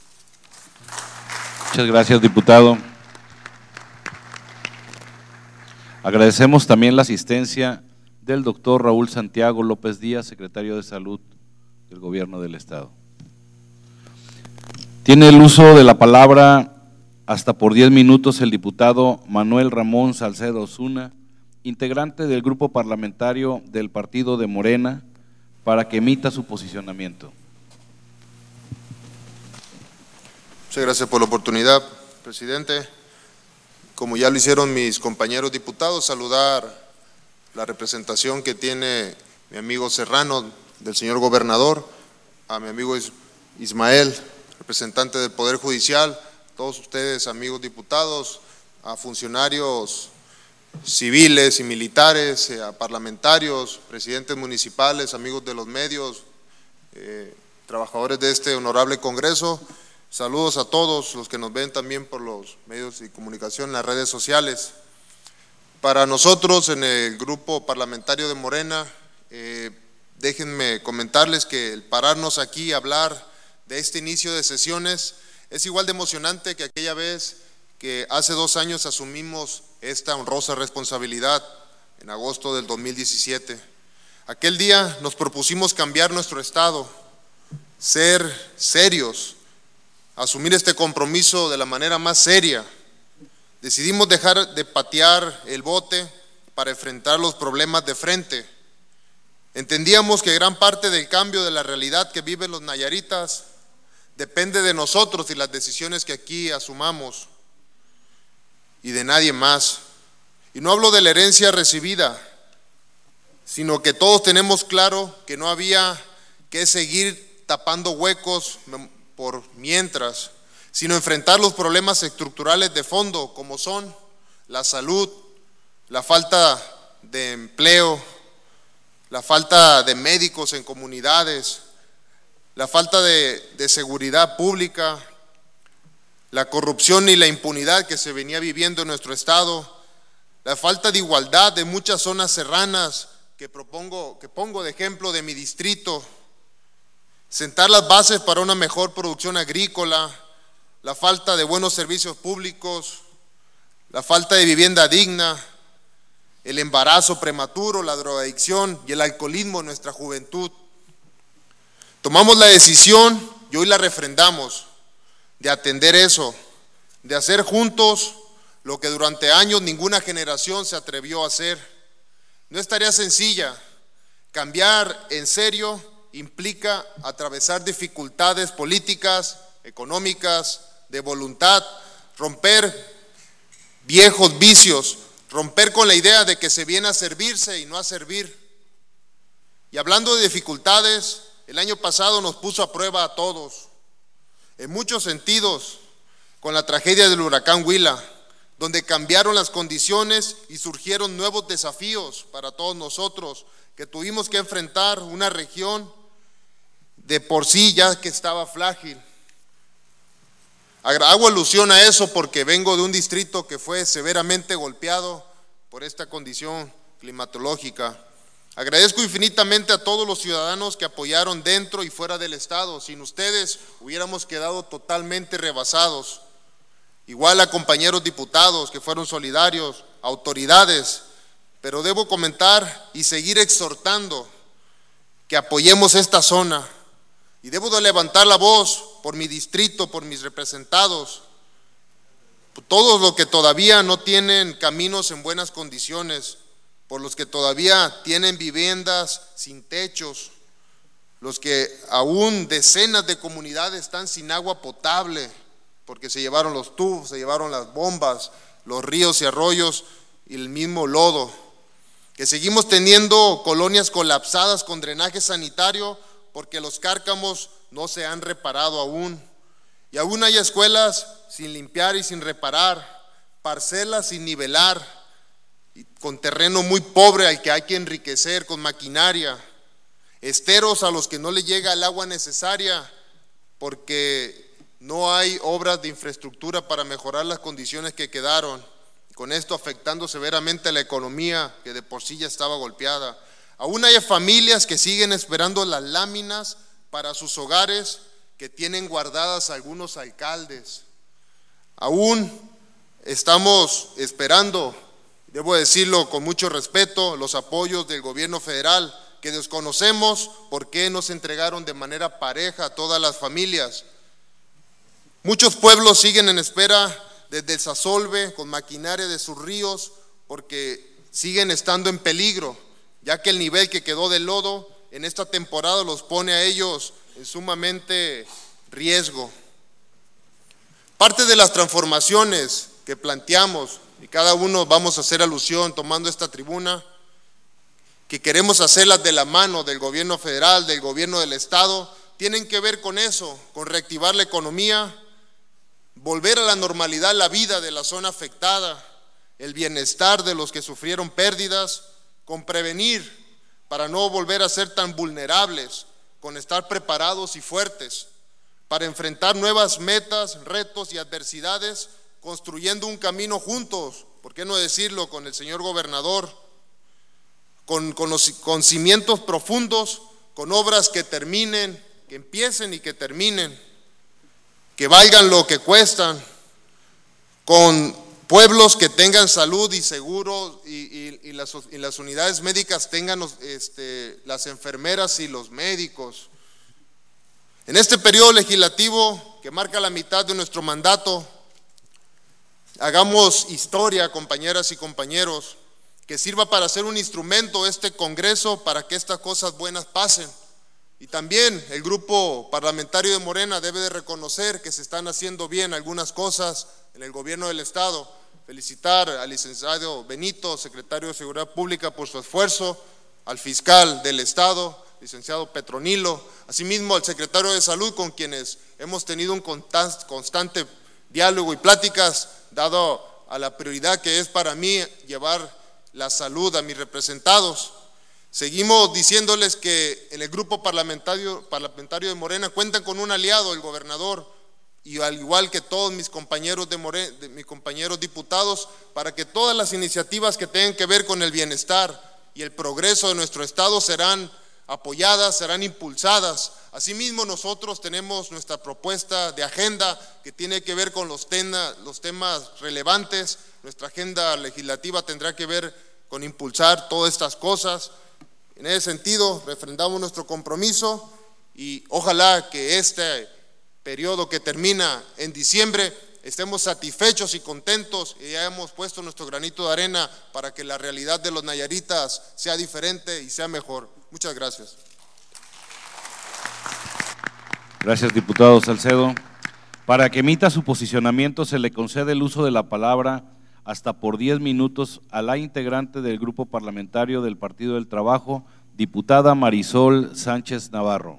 Muchas gracias, diputado. Agradecemos también la asistencia del doctor Raúl Santiago López Díaz, secretario de Salud del Gobierno del Estado. Tiene el uso de la palabra hasta por diez minutos el diputado Manuel Ramón Salcedo Osuna, integrante del grupo parlamentario del Partido de Morena, para que emita su posicionamiento. Muchas gracias por la oportunidad, presidente. Como ya lo hicieron mis compañeros diputados, saludar la representación que tiene mi amigo Serrano, del señor gobernador, a mi amigo Ismael, representante del Poder Judicial, todos ustedes, amigos diputados, a funcionarios civiles y militares, a parlamentarios, presidentes municipales, amigos de los medios, eh, trabajadores de este honorable Congreso. Saludos a todos los que nos ven también por los medios de comunicación, en las redes sociales. Para nosotros en el grupo parlamentario de Morena, eh, déjenme comentarles que el pararnos aquí a hablar de este inicio de sesiones es igual de emocionante que aquella vez que hace dos años asumimos esta honrosa responsabilidad, en agosto del dos mil diecisiete. Aquel día nos propusimos cambiar nuestro estado, ser serios, asumir este compromiso de la manera más seria. Decidimos dejar de patear el bote para enfrentar los problemas de frente. Entendíamos que gran parte del cambio de la realidad que viven los nayaritas depende de nosotros y las decisiones que aquí asumamos y de nadie más. Y no hablo de la herencia recibida, sino que todos tenemos claro que no había que seguir tapando huecos por mientras, sino enfrentar los problemas estructurales de fondo, como son la salud, la falta de empleo, la falta de médicos en comunidades, la falta de, de seguridad pública, la corrupción y la impunidad que se venía viviendo en nuestro estado, la falta de igualdad de muchas zonas serranas que propongo, que pongo de ejemplo de mi distrito. sentar las bases para una mejor producción agrícola, la falta de buenos servicios públicos, la falta de vivienda digna, el embarazo prematuro, la drogadicción y el alcoholismo en nuestra juventud. Tomamos la decisión y hoy la refrendamos de atender eso, de hacer juntos lo que durante años ninguna generación se atrevió a hacer. No es tarea sencilla. Cambiar en serio implica atravesar dificultades políticas, económicas, de voluntad, romper viejos vicios, romper con la idea de que se viene a servirse y no a servir. Y hablando de dificultades, el año pasado nos puso a prueba a todos, en muchos sentidos, con la tragedia del huracán Huila, donde cambiaron las condiciones y surgieron nuevos desafíos para todos nosotros, que tuvimos que enfrentar una región de por sí ya que estaba frágil. Hago alusión a eso porque vengo de un distrito que fue severamente golpeado por esta condición climatológica. Agradezco infinitamente a todos los ciudadanos que apoyaron dentro y fuera del estado. Sin ustedes hubiéramos quedado totalmente rebasados. Igual a compañeros diputados que fueron solidarios, autoridades, pero debo comentar y seguir exhortando que apoyemos esta zona. Y debo de levantar la voz por mi distrito, por mis representados, por todos los que todavía no tienen caminos en buenas condiciones, por los que todavía tienen viviendas sin techos, los que aún decenas de comunidades están sin agua potable, porque se llevaron los tubos, se llevaron las bombas, los ríos y arroyos y el mismo lodo, que seguimos teniendo colonias colapsadas con drenaje sanitario porque los cárcamos no se han reparado aún, y aún hay escuelas sin limpiar y sin reparar, parcelas sin nivelar, y con terreno muy pobre al que hay que enriquecer con maquinaria, esteros a los que no le llega el agua necesaria porque no hay obras de infraestructura para mejorar las condiciones que quedaron, con esto afectando severamente a la economía que de por sí ya estaba golpeada. Aún hay familias que siguen esperando las láminas para sus hogares que tienen guardadas algunos alcaldes. Aún estamos esperando, debo decirlo con mucho respeto, los apoyos del gobierno federal, que desconocemos por qué no se entregaron de manera pareja a todas las familias. Muchos pueblos siguen en espera de desasolve con maquinaria de sus ríos porque siguen estando en peligro, ya que el nivel que quedó del lodo en esta temporada los pone a ellos en sumamente riesgo. Parte de las transformaciones que planteamos, y cada uno vamos a hacer alusión tomando esta tribuna, que queremos hacerlas de la mano del gobierno federal, del gobierno del estado, tienen que ver con eso, con reactivar la economía, volver a la normalidad la vida de la zona afectada, el bienestar de los que sufrieron pérdidas, con prevenir para no volver a ser tan vulnerables, con estar preparados y fuertes, para enfrentar nuevas metas, retos y adversidades, construyendo un camino juntos, ¿por qué no decirlo?, con el señor gobernador, con, con, los, con cimientos profundos, con obras que terminen, que empiecen y que terminen, que valgan lo que cuestan, con pueblos que tengan salud y seguro y, y, y, las, y las unidades médicas tengan este, las enfermeras y los médicos. En este periodo legislativo que marca la mitad de nuestro mandato, hagamos historia, compañeras y compañeros, que sirva para hacer un instrumento este Congreso para que estas cosas buenas pasen. Y también el grupo parlamentario de Morena debe de reconocer que se están haciendo bien algunas cosas en el gobierno del estado. Felicitar al licenciado Benito, secretario de Seguridad Pública, por su esfuerzo, al fiscal del estado, licenciado Petronilo, asimismo al secretario de Salud, con quienes hemos tenido un constante diálogo y pláticas, dado a la prioridad que es para mí llevar la salud a mis representados. Seguimos diciéndoles que en el grupo parlamentario, parlamentario de Morena cuentan con un aliado, el gobernador, y al igual que todos mis compañeros de Morena, de mis compañeros diputados, para que todas las iniciativas que tengan que ver con el bienestar y el progreso de nuestro estado serán apoyadas, serán impulsadas, Asimismo, nosotros tenemos nuestra propuesta de agenda que tiene que ver con los, tema, los temas relevantes. Nuestra agenda legislativa tendrá que ver con impulsar todas estas cosas. En ese sentido, refrendamos nuestro compromiso y ojalá que este periodo que termina en diciembre estemos satisfechos y contentos y ya hemos puesto nuestro granito de arena para que la realidad de los nayaritas sea diferente y sea mejor. Muchas gracias. Gracias, diputado Salcedo. Para que emita su posicionamiento se le concede el uso de la palabra hasta por diez minutos a la integrante del Grupo Parlamentario del Partido del Trabajo, diputada Marisol Sánchez Navarro.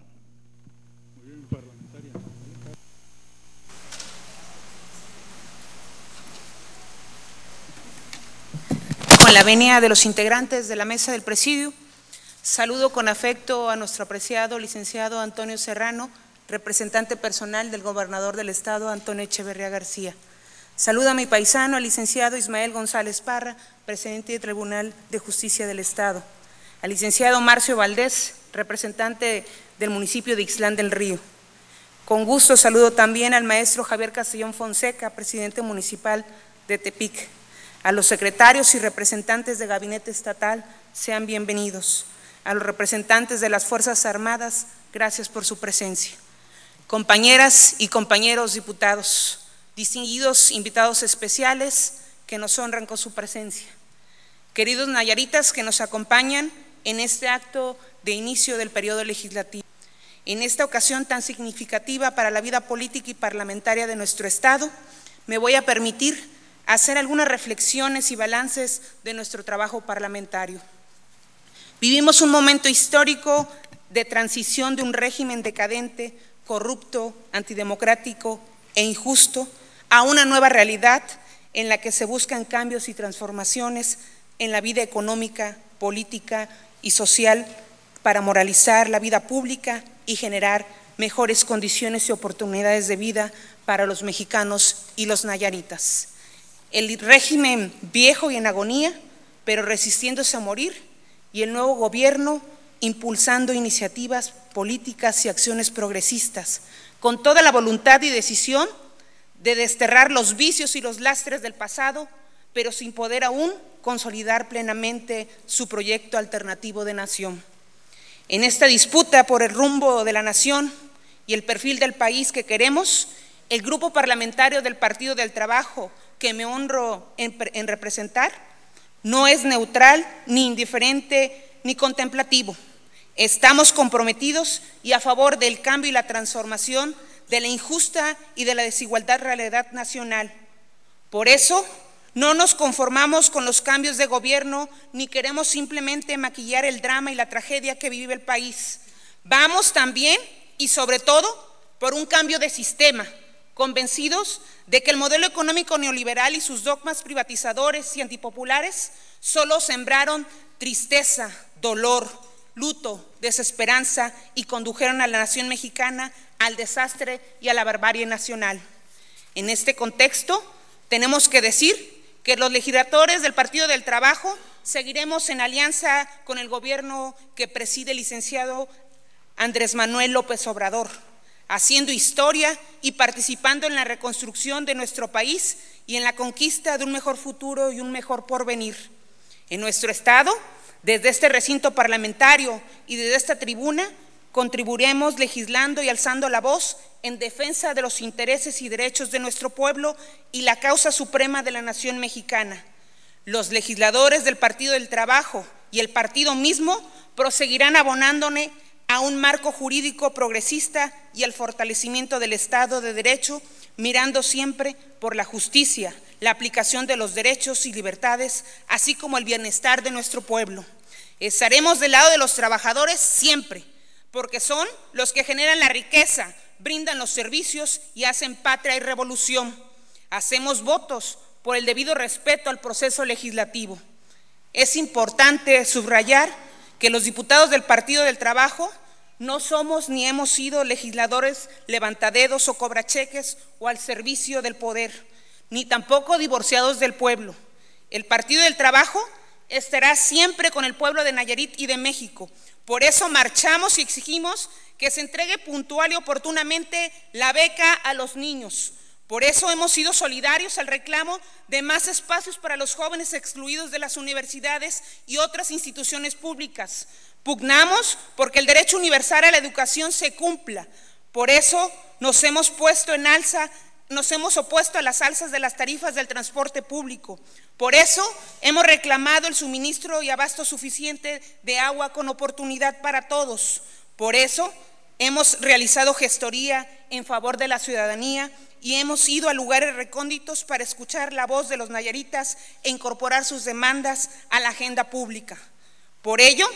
Con la venia de los integrantes de la mesa del presidio, saludo con afecto a nuestro apreciado licenciado Antonio Serrano, representante personal del gobernador del estado, Antonio Echeverría García. Saludo a mi paisano, al licenciado Ismael González Parra, presidente del Tribunal de Justicia del Estado. Al licenciado Marcio Valdés, representante del municipio de Ixtlán del Río. Con gusto saludo también al maestro Javier Castellón Fonseca, presidente municipal de Tepic. A los secretarios y representantes de gabinete estatal, sean bienvenidos. A los representantes de las Fuerzas Armadas, gracias por su presencia. Compañeras y compañeros diputados, distinguidos invitados especiales que nos honran con su presencia. Queridos nayaritas que nos acompañan en este acto de inicio del periodo legislativo. En esta ocasión tan significativa para la vida política y parlamentaria de nuestro estado, me voy a permitir hacer algunas reflexiones y balances de nuestro trabajo parlamentario. Vivimos un momento histórico de transición de un régimen decadente, corrupto, antidemocrático e injusto a una nueva realidad en la que se buscan cambios y transformaciones en la vida económica, política y social para moralizar la vida pública y generar mejores condiciones y oportunidades de vida para los mexicanos y los nayaritas. El régimen viejo y en agonía, pero resistiéndose a morir, y el nuevo gobierno impulsando iniciativas políticas y acciones progresistas, con toda la voluntad y decisión de desterrar los vicios y los lastres del pasado, pero sin poder aún consolidar plenamente su proyecto alternativo de nación. En esta disputa por el rumbo de la nación y el perfil del país que queremos, el grupo parlamentario del Partido del Trabajo, que me honro en, en representar, no es neutral, ni indiferente, ni contemplativo. Estamos comprometidos y a favor del cambio y la transformación de la injusta y de la desigualdad realidad nacional. Por eso, no nos conformamos con los cambios de gobierno, ni queremos simplemente maquillar el drama y la tragedia que vive el país. Vamos también, y sobre todo, por un cambio de sistema, convencidos de que el modelo económico neoliberal y sus dogmas privatizadores y antipopulares solo sembraron tristeza, dolor, luto, desesperanza y condujeron a la nación mexicana al desastre y a la barbarie nacional. En este contexto, tenemos que decir que los legisladores del Partido del Trabajo seguiremos en alianza con el gobierno que preside el licenciado Andrés Manuel López Obrador, haciendo historia y participando en la reconstrucción de nuestro país y en la conquista de un mejor futuro y un mejor porvenir. En nuestro estado, desde este recinto parlamentario y desde esta tribuna, contribuiremos legislando y alzando la voz en defensa de los intereses y derechos de nuestro pueblo y la causa suprema de la nación mexicana. Los legisladores del Partido del Trabajo y el partido mismo proseguirán abonándole a un marco jurídico progresista y al fortalecimiento del Estado de Derecho, mirando siempre por la justicia, la aplicación de los derechos y libertades, así como el bienestar de nuestro pueblo. Estaremos del lado de los trabajadores siempre, porque son los que generan la riqueza, brindan los servicios y hacen patria y revolución. Hacemos votos por el debido respeto al proceso legislativo. Es importante subrayar que los diputados del Partido del Trabajo no somos ni hemos sido legisladores levantadedos o cobracheques o al servicio del poder, ni tampoco divorciados del pueblo. El Partido del Trabajo estará siempre con el pueblo de Nayarit y de México, Por eso marchamos y exigimos que se entregue puntual y oportunamente la beca a los niños. Por eso hemos sido solidarios al reclamo de más espacios para los jóvenes excluidos de las universidades y otras instituciones públicas. Pugnamos porque el derecho universal a la educación se cumpla. Por eso nos hemos puesto en alza, nos hemos opuesto a las alzas de las tarifas del transporte público. Por eso hemos reclamado el suministro y abasto suficiente de agua con oportunidad para todos. Por eso hemos realizado gestoría en favor de la ciudadanía y hemos ido a lugares recónditos para escuchar la voz de los nayaritas e incorporar sus demandas a la agenda pública. Por ello,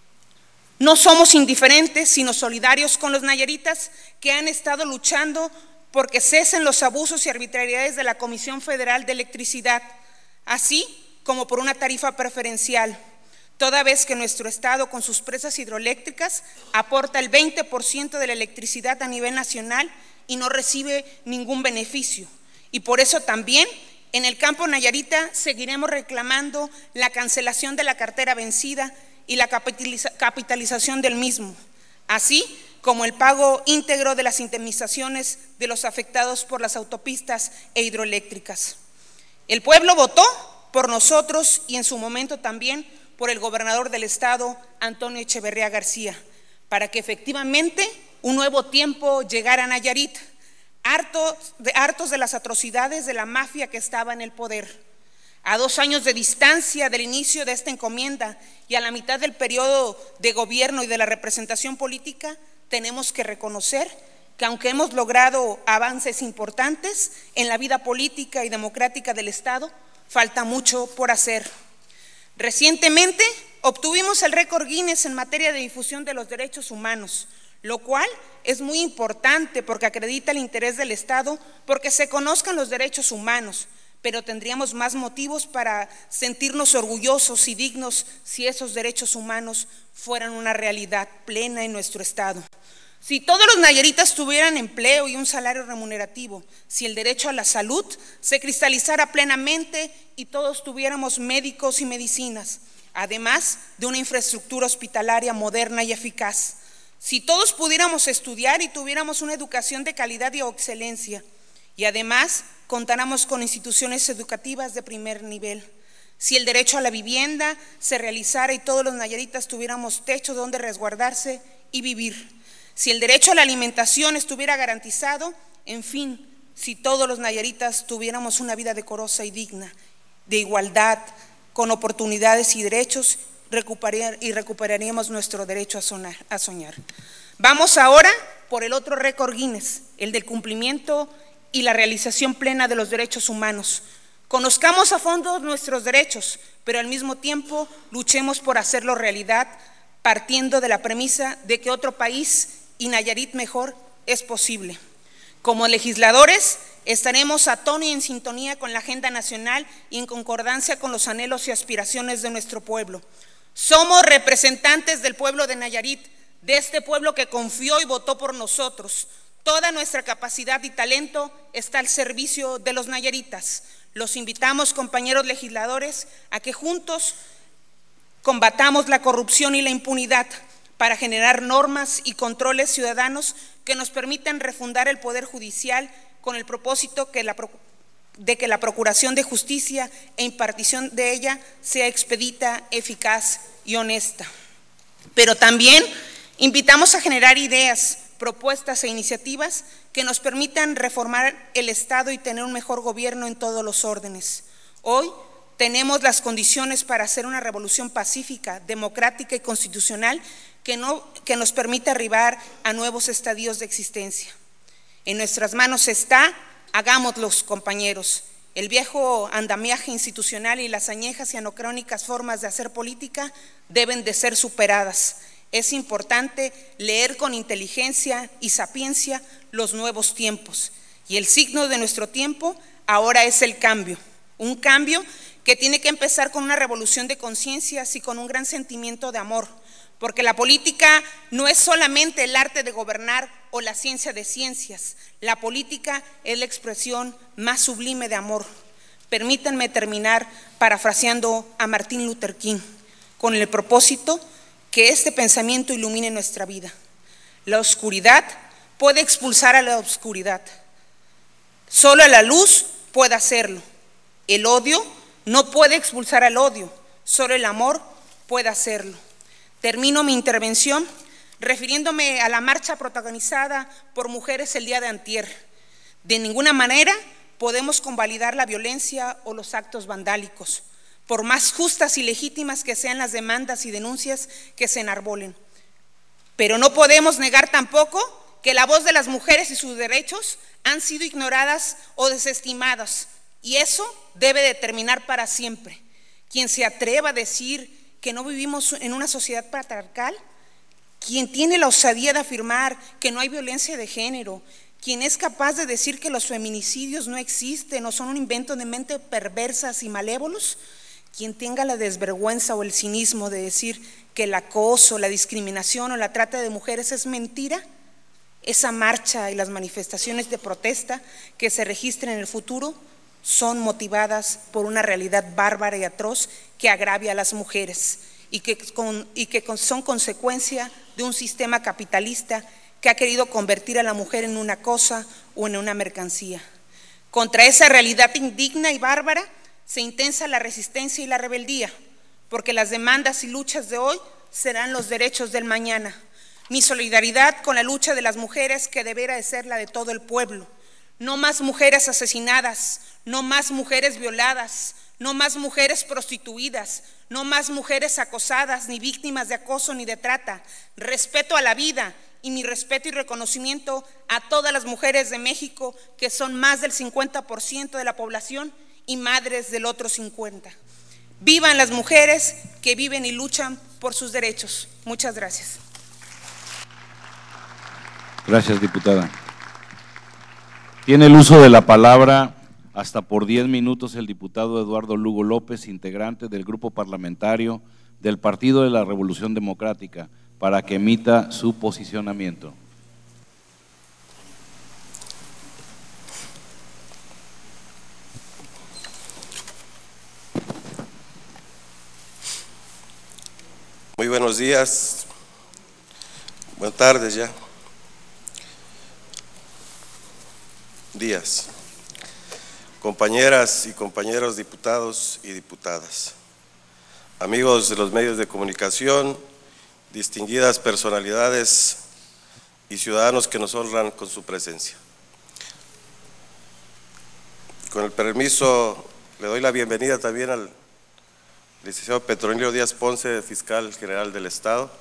no somos indiferentes, sino solidarios con los nayaritas que han estado luchando porque cesen los abusos y arbitrariedades de la Comisión Federal de Electricidad, así como por una tarifa preferencial, toda vez que nuestro estado con sus presas hidroeléctricas aporta el veinte por ciento de la electricidad a nivel nacional y no recibe ningún beneficio. Y por eso también en el campo nayarita seguiremos reclamando la cancelación de la cartera vencida y la capitaliza- capitalización del mismo, así como el pago íntegro de las indemnizaciones de los afectados por las autopistas e hidroeléctricas. El pueblo votó por nosotros y en su momento también por el gobernador del estado, Antonio Echeverría García, para que efectivamente un nuevo tiempo llegara a Nayarit, hartos de, hartos de las atrocidades de la mafia que estaba en el poder. A dos años de distancia del inicio de esta encomienda y a la mitad del periodo de gobierno y de la representación política, tenemos que reconocer que aunque hemos logrado avances importantes en la vida política y democrática del Estado, falta mucho por hacer. Recientemente obtuvimos el récord Guinness en materia de difusión de los derechos humanos, lo cual es muy importante porque acredita el interés del Estado porque se conozcan los derechos humanos, pero tendríamos más motivos para sentirnos orgullosos y dignos si esos derechos humanos fueran una realidad plena en nuestro Estado. Si todos los nayaritas tuvieran empleo y un salario remunerativo, si el derecho a la salud se cristalizara plenamente y todos tuviéramos médicos y medicinas, además de una infraestructura hospitalaria moderna y eficaz, si todos pudiéramos estudiar y tuviéramos una educación de calidad y excelencia, y además contáramos con instituciones educativas de primer nivel, si el derecho a la vivienda se realizara y todos los nayaritas tuviéramos techo donde resguardarse y vivir, si el derecho a la alimentación estuviera garantizado, en fin, si todos los nayaritas tuviéramos una vida decorosa y digna, de igualdad, con oportunidades y derechos, recuperar, y recuperaríamos nuestro derecho a, sonar, a soñar. Vamos ahora por el otro récord Guinness, el del cumplimiento y la realización plena de los derechos humanos. Conozcamos a fondo nuestros derechos, pero al mismo tiempo luchemos por hacerlo realidad, partiendo de la premisa de que otro país y Nayarit mejor es posible. Como legisladores estaremos a tono y en sintonía con la agenda nacional y en concordancia con los anhelos y aspiraciones de nuestro pueblo. Somos representantes del pueblo de Nayarit, de este pueblo que confió y votó por nosotros. Toda nuestra capacidad y talento está al servicio de los nayaritas. Los invitamos, compañeros legisladores, a que juntos combatamos la corrupción y la impunidad para generar normas y controles ciudadanos que nos permitan refundar el Poder Judicial con el propósito que la, de que la procuración de justicia e impartición de ella sea expedita, eficaz y honesta. Pero también invitamos a generar ideas, propuestas e iniciativas que nos permitan reformar el Estado y tener un mejor gobierno en todos los órdenes. Hoy tenemos las condiciones para hacer una revolución pacífica, democrática y constitucional que, no, que nos permita arribar a nuevos estadios de existencia. En nuestras manos está, hagámoslo, compañeros. El viejo andamiaje institucional y las añejas y anacrónicas formas de hacer política deben de ser superadas. Es importante leer con inteligencia y sapiencia los nuevos tiempos. Y el signo de nuestro tiempo ahora es el cambio. Un cambio que tiene que empezar con una revolución de conciencias y con un gran sentimiento de amor. Porque la política no es solamente el arte de gobernar o la ciencia de ciencias. La política es la expresión más sublime de amor. Permítanme terminar parafraseando a Martin Luther King, con el propósito que este pensamiento ilumine nuestra vida. La oscuridad puede expulsar a la oscuridad. Solo la luz puede hacerlo. El odio no puede expulsar al odio. Solo el amor puede hacerlo. Termino mi intervención refiriéndome a la marcha protagonizada por mujeres el día de antier. De ninguna manera podemos convalidar la violencia o los actos vandálicos, por más justas y legítimas que sean las demandas y denuncias que se enarbolen. Pero no podemos negar tampoco que la voz de las mujeres y sus derechos han sido ignoradas o desestimadas, y eso debe de terminar para siempre. Quien se atreva a decir que no vivimos en una sociedad patriarcal, quien tiene la osadía de afirmar que no hay violencia de género, quien es capaz de decir que los feminicidios no existen o son un invento de mente perversas y malévolos, quien tenga la desvergüenza o el cinismo de decir que el acoso, la discriminación o la trata de mujeres es mentira, esa marcha y las manifestaciones de protesta que se registren en el futuro son motivadas por una realidad bárbara y atroz que agravia a las mujeres y que, con, y que son consecuencia de un sistema capitalista que ha querido convertir a la mujer en una cosa o en una mercancía. Contra esa realidad indigna y bárbara se intensa la resistencia y la rebeldía, porque las demandas y luchas de hoy serán los derechos del mañana. Mi solidaridad con la lucha de las mujeres, que deberá de ser la de todo el pueblo. No más mujeres asesinadas, no más mujeres violadas, no más mujeres prostituidas, no más mujeres acosadas, ni víctimas de acoso ni de trata. Respeto a la vida y mi respeto y reconocimiento a todas las mujeres de México, que son más del cincuenta por ciento de la población y madres del otro cincuenta por ciento. Vivan las mujeres que viven y luchan por sus derechos. Muchas gracias. Gracias, diputada. Tiene el uso de la palabra hasta por diez minutos el diputado Eduardo Lugo López, integrante del Grupo Parlamentario del Partido de la Revolución Democrática, para que emita su posicionamiento. Muy buenos días, buenas tardes ya, días, compañeras y compañeros diputados y diputadas, amigos de los medios de comunicación, distinguidas personalidades y ciudadanos que nos honran con su presencia. Con el permiso, le doy la bienvenida también al licenciado Petronilio Díaz Ponce, fiscal general del Estado,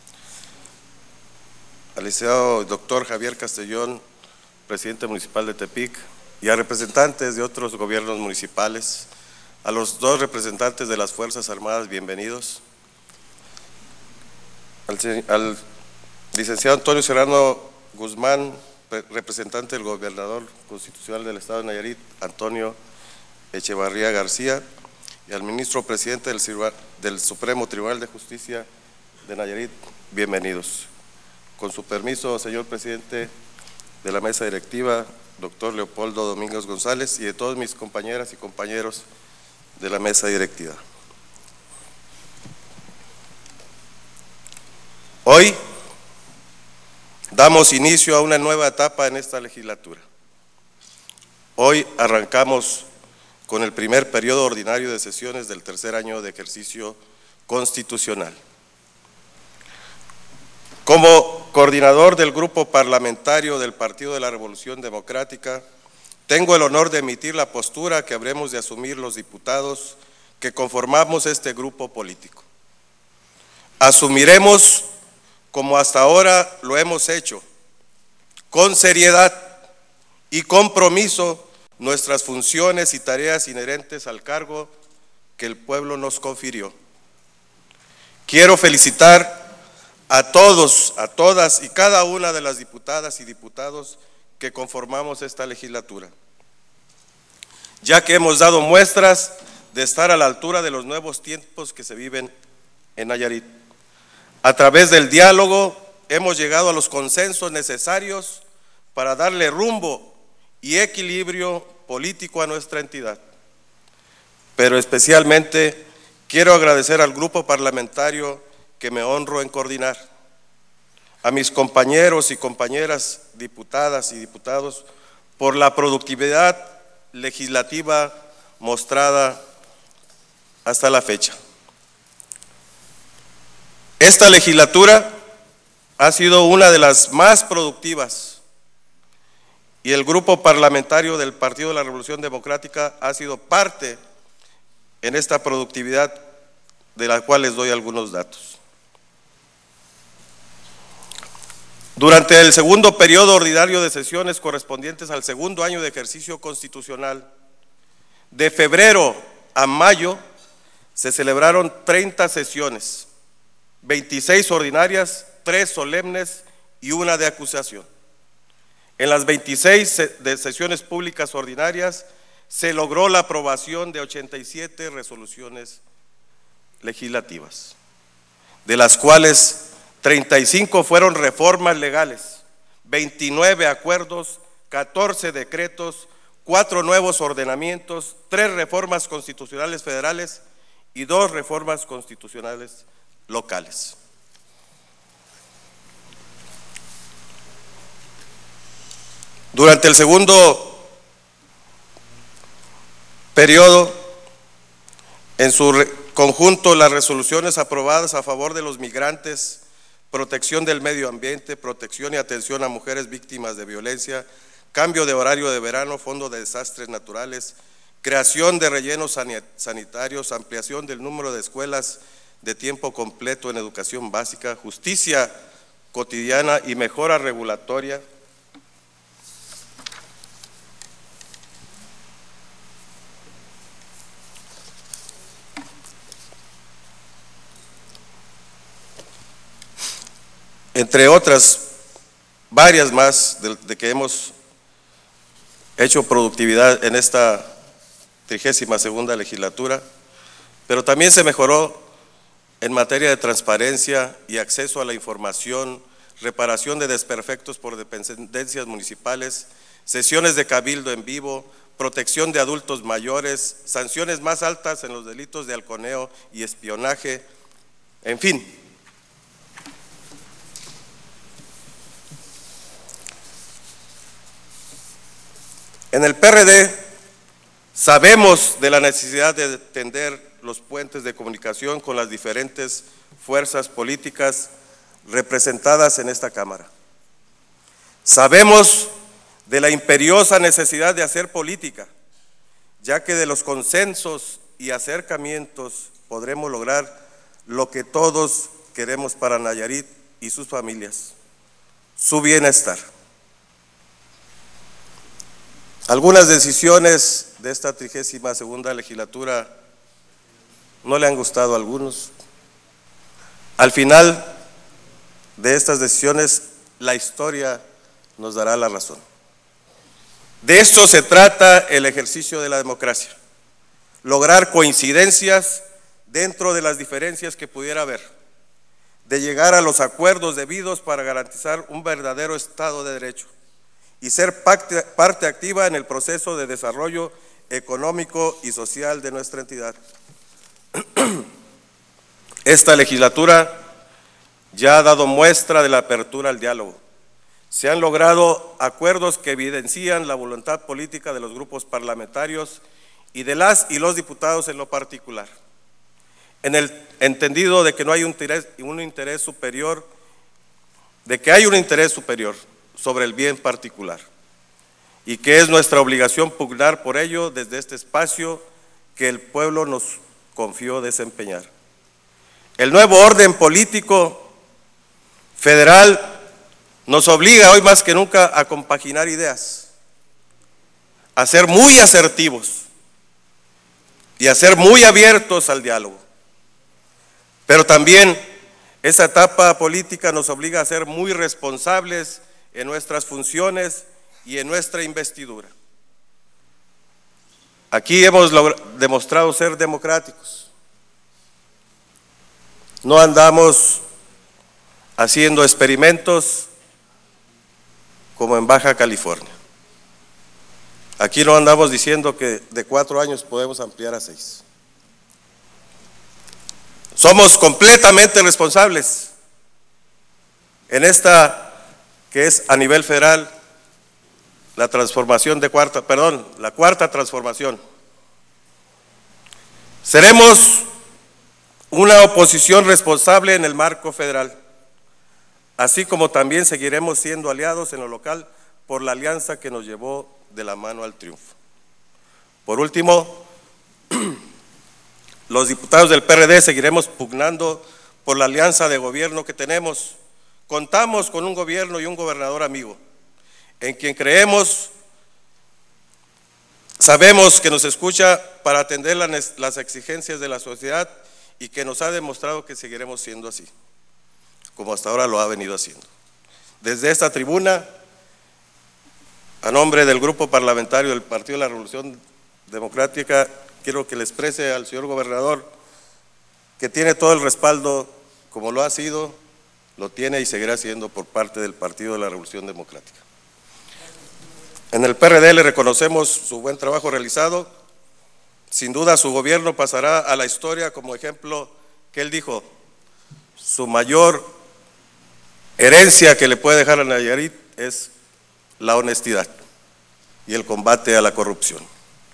al licenciado doctor Javier Castellón, presidente municipal de Tepic, y a representantes de otros gobiernos municipales, a los dos representantes de las Fuerzas Armadas, bienvenidos, al, al licenciado Antonio Serrano Guzmán, representante del gobernador constitucional del Estado de Nayarit, Antonio Echevarría García, y al ministro presidente del, del Supremo Tribunal de Justicia de Nayarit, bienvenidos. Con su permiso, señor presidente de la mesa directiva, doctor Leopoldo Domínguez González, y de todos mis compañeras y compañeros de la mesa directiva. Hoy damos inicio a una nueva etapa en esta legislatura. Hoy arrancamos con el primer periodo ordinario de sesiones del tercer año de ejercicio constitucional. Como coordinador del Grupo Parlamentario del Partido de la Revolución Democrática, tengo el honor de emitir la postura que habremos de asumir los diputados que conformamos este grupo político. Asumiremos, como hasta ahora lo hemos hecho, con seriedad y compromiso, nuestras funciones y tareas inherentes al cargo que el pueblo nos confirió. Quiero felicitar a todos, a todas y cada una de las diputadas y diputados que conformamos esta legislatura, ya que hemos dado muestras de estar a la altura de los nuevos tiempos que se viven en Nayarit. A través del diálogo hemos llegado a los consensos necesarios para darle rumbo y equilibrio político a nuestra entidad. Pero especialmente quiero agradecer al grupo parlamentario que me honro en coordinar, a mis compañeros y compañeras diputadas y diputados por la productividad legislativa mostrada hasta la fecha. Esta legislatura ha sido una de las más productivas y el grupo parlamentario del Partido de la Revolución Democrática ha sido parte en esta productividad, de la cual les doy algunos datos. Durante el segundo periodo ordinario de sesiones correspondientes al segundo año de ejercicio constitucional, de febrero a mayo, se celebraron treinta sesiones, veintiséis ordinarias, tres solemnes y una de acusación. En las veintiséis de sesiones públicas ordinarias se logró la aprobación de ochenta y siete resoluciones legislativas, de las cuales treinta y cinco fueron reformas legales, veintinueve acuerdos, catorce decretos, cuatro nuevos ordenamientos, tres reformas constitucionales federales y dos reformas constitucionales locales. Durante el segundo periodo, en su conjunto, las resoluciones aprobadas a favor de los migrantes, protección del medio ambiente, protección y atención a mujeres víctimas de violencia, cambio de horario de verano, fondo de desastres naturales, creación de rellenos sanitarios, ampliación del número de escuelas de tiempo completo en educación básica, justicia cotidiana y mejora regulatoria, entre otras varias más de, de que hemos hecho productividad en esta trigésima segunda legislatura, pero también se mejoró en materia de transparencia y acceso a la información, reparación de desperfectos por dependencias municipales, sesiones de cabildo en vivo, protección de adultos mayores, sanciones más altas en los delitos de halconeo y espionaje, en fin. En el P R D sabemos de la necesidad de tender los puentes de comunicación con las diferentes fuerzas políticas representadas en esta Cámara. Sabemos de la imperiosa necesidad de hacer política, ya que de los consensos y acercamientos podremos lograr lo que todos queremos para Nayarit y sus familias, su bienestar. Algunas decisiones de esta trigésima segunda legislatura no le han gustado a algunos. Al final de estas decisiones, la historia nos dará la razón. De esto se trata el ejercicio de la democracia, lograr coincidencias dentro de las diferencias que pudiera haber, de llegar a los acuerdos debidos para garantizar un verdadero Estado de Derecho y ser parte, parte activa en el proceso de desarrollo económico y social de nuestra entidad. Esta legislatura ya ha dado muestra de la apertura al diálogo. Se han logrado acuerdos que evidencian la voluntad política de los grupos parlamentarios y de las y los diputados en lo particular, en el entendido de que no hay un interés, un interés superior, de que hay un interés superior sobre el bien particular y que es nuestra obligación pugnar por ello desde este espacio que el pueblo nos confió desempeñar. El nuevo orden político federal nos obliga hoy más que nunca a compaginar ideas, a ser muy asertivos y a ser muy abiertos al diálogo. Pero también esa etapa política nos obliga a ser muy responsables en nuestras funciones y en nuestra investidura. Aquí hemos demostrado ser democráticos. No andamos haciendo experimentos como en Baja California. Aquí no andamos diciendo que de cuatro años podemos ampliar a seis. Somos completamente responsables en esta que es a nivel federal la transformación de cuarta, perdón, la cuarta transformación. Seremos una oposición responsable en el marco federal, así como también seguiremos siendo aliados en lo local por la alianza que nos llevó de la mano al triunfo. Por último, los diputados del P R D seguiremos pugnando por la alianza de gobierno que tenemos. Contamos con un gobierno y un gobernador amigo, en quien creemos, sabemos que nos escucha para atender las exigencias de la sociedad y que nos ha demostrado que seguiremos siendo así, como hasta ahora lo ha venido haciendo. Desde esta tribuna, a nombre del Grupo Parlamentario del Partido de la Revolución Democrática, quiero que le exprese al señor gobernador que tiene todo el respaldo, como lo ha sido, lo tiene y seguirá siendo por parte del Partido de la Revolución Democrática. En el P R D le reconocemos su buen trabajo realizado. Sin duda su gobierno pasará a la historia como ejemplo que él dijo, su mayor herencia que le puede dejar a Nayarit es la honestidad y el combate a la corrupción.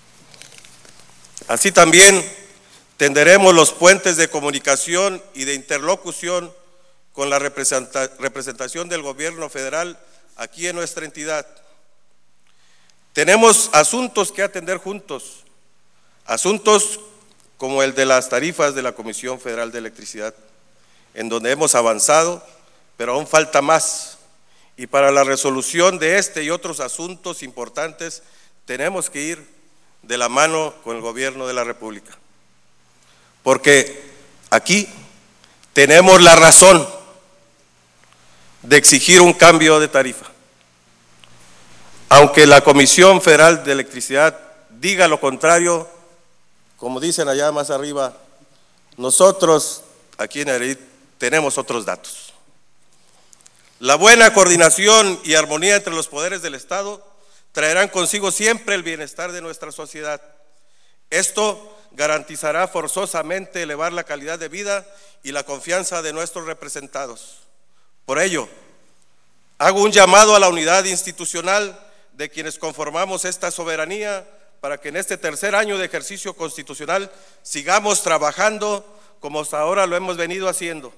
Así también tenderemos los puentes de comunicación y de interlocución con la representa- representación del gobierno federal aquí en nuestra entidad. Tenemos asuntos que atender juntos, asuntos como el de las tarifas de la Comisión Federal de Electricidad, en donde hemos avanzado, pero aún falta más. Y para la resolución de este y otros asuntos importantes, tenemos que ir de la mano con el gobierno de la República. Porque aquí tenemos la razón de exigir un cambio de tarifa. Aunque la Comisión Federal de Electricidad diga lo contrario, como dicen allá más arriba, nosotros aquí en Nayarit tenemos otros datos. La buena coordinación y armonía entre los poderes del Estado traerán consigo siempre el bienestar de nuestra sociedad. Esto garantizará forzosamente elevar la calidad de vida y la confianza de nuestros representados. Por ello, hago un llamado a la unidad institucional de quienes conformamos esta soberanía para que en este tercer año de ejercicio constitucional sigamos trabajando como hasta ahora lo hemos venido haciendo.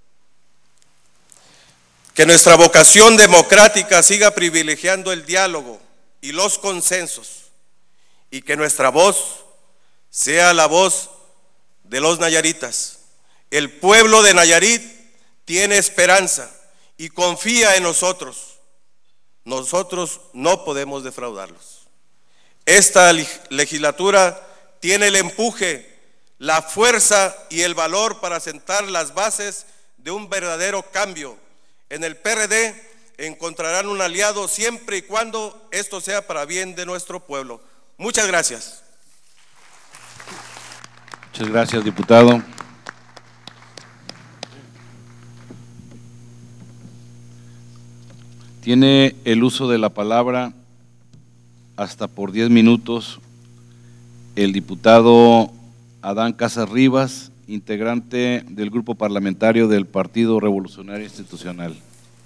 Que nuestra vocación democrática siga privilegiando el diálogo y los consensos y que nuestra voz sea la voz de los nayaritas. El pueblo de Nayarit tiene esperanza y confía en nosotros. Nosotros no podemos defraudarlos. Esta legislatura tiene el empuje, la fuerza y el valor para sentar las bases de un verdadero cambio. En el P R D encontrarán un aliado siempre y cuando esto sea para bien de nuestro pueblo. Muchas gracias. Muchas gracias, diputado. Tiene el uso de la palabra hasta por diez minutos el diputado Adán Casas Rivas, integrante del Grupo Parlamentario del Partido Revolucionario Institucional.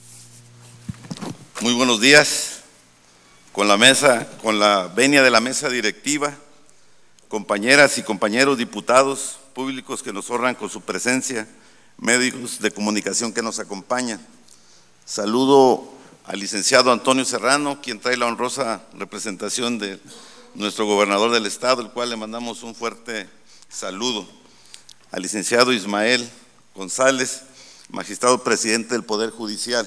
Muy buenos días, con la mesa, con la venia de la mesa directiva, compañeras y compañeros diputados públicos que nos honran con su presencia, medios de comunicación que nos acompañan. Saludo al licenciado Antonio Serrano, quien trae la honrosa representación de nuestro gobernador del estado, el cual le mandamos un fuerte saludo. Al licenciado Ismael González, magistrado presidente del Poder Judicial.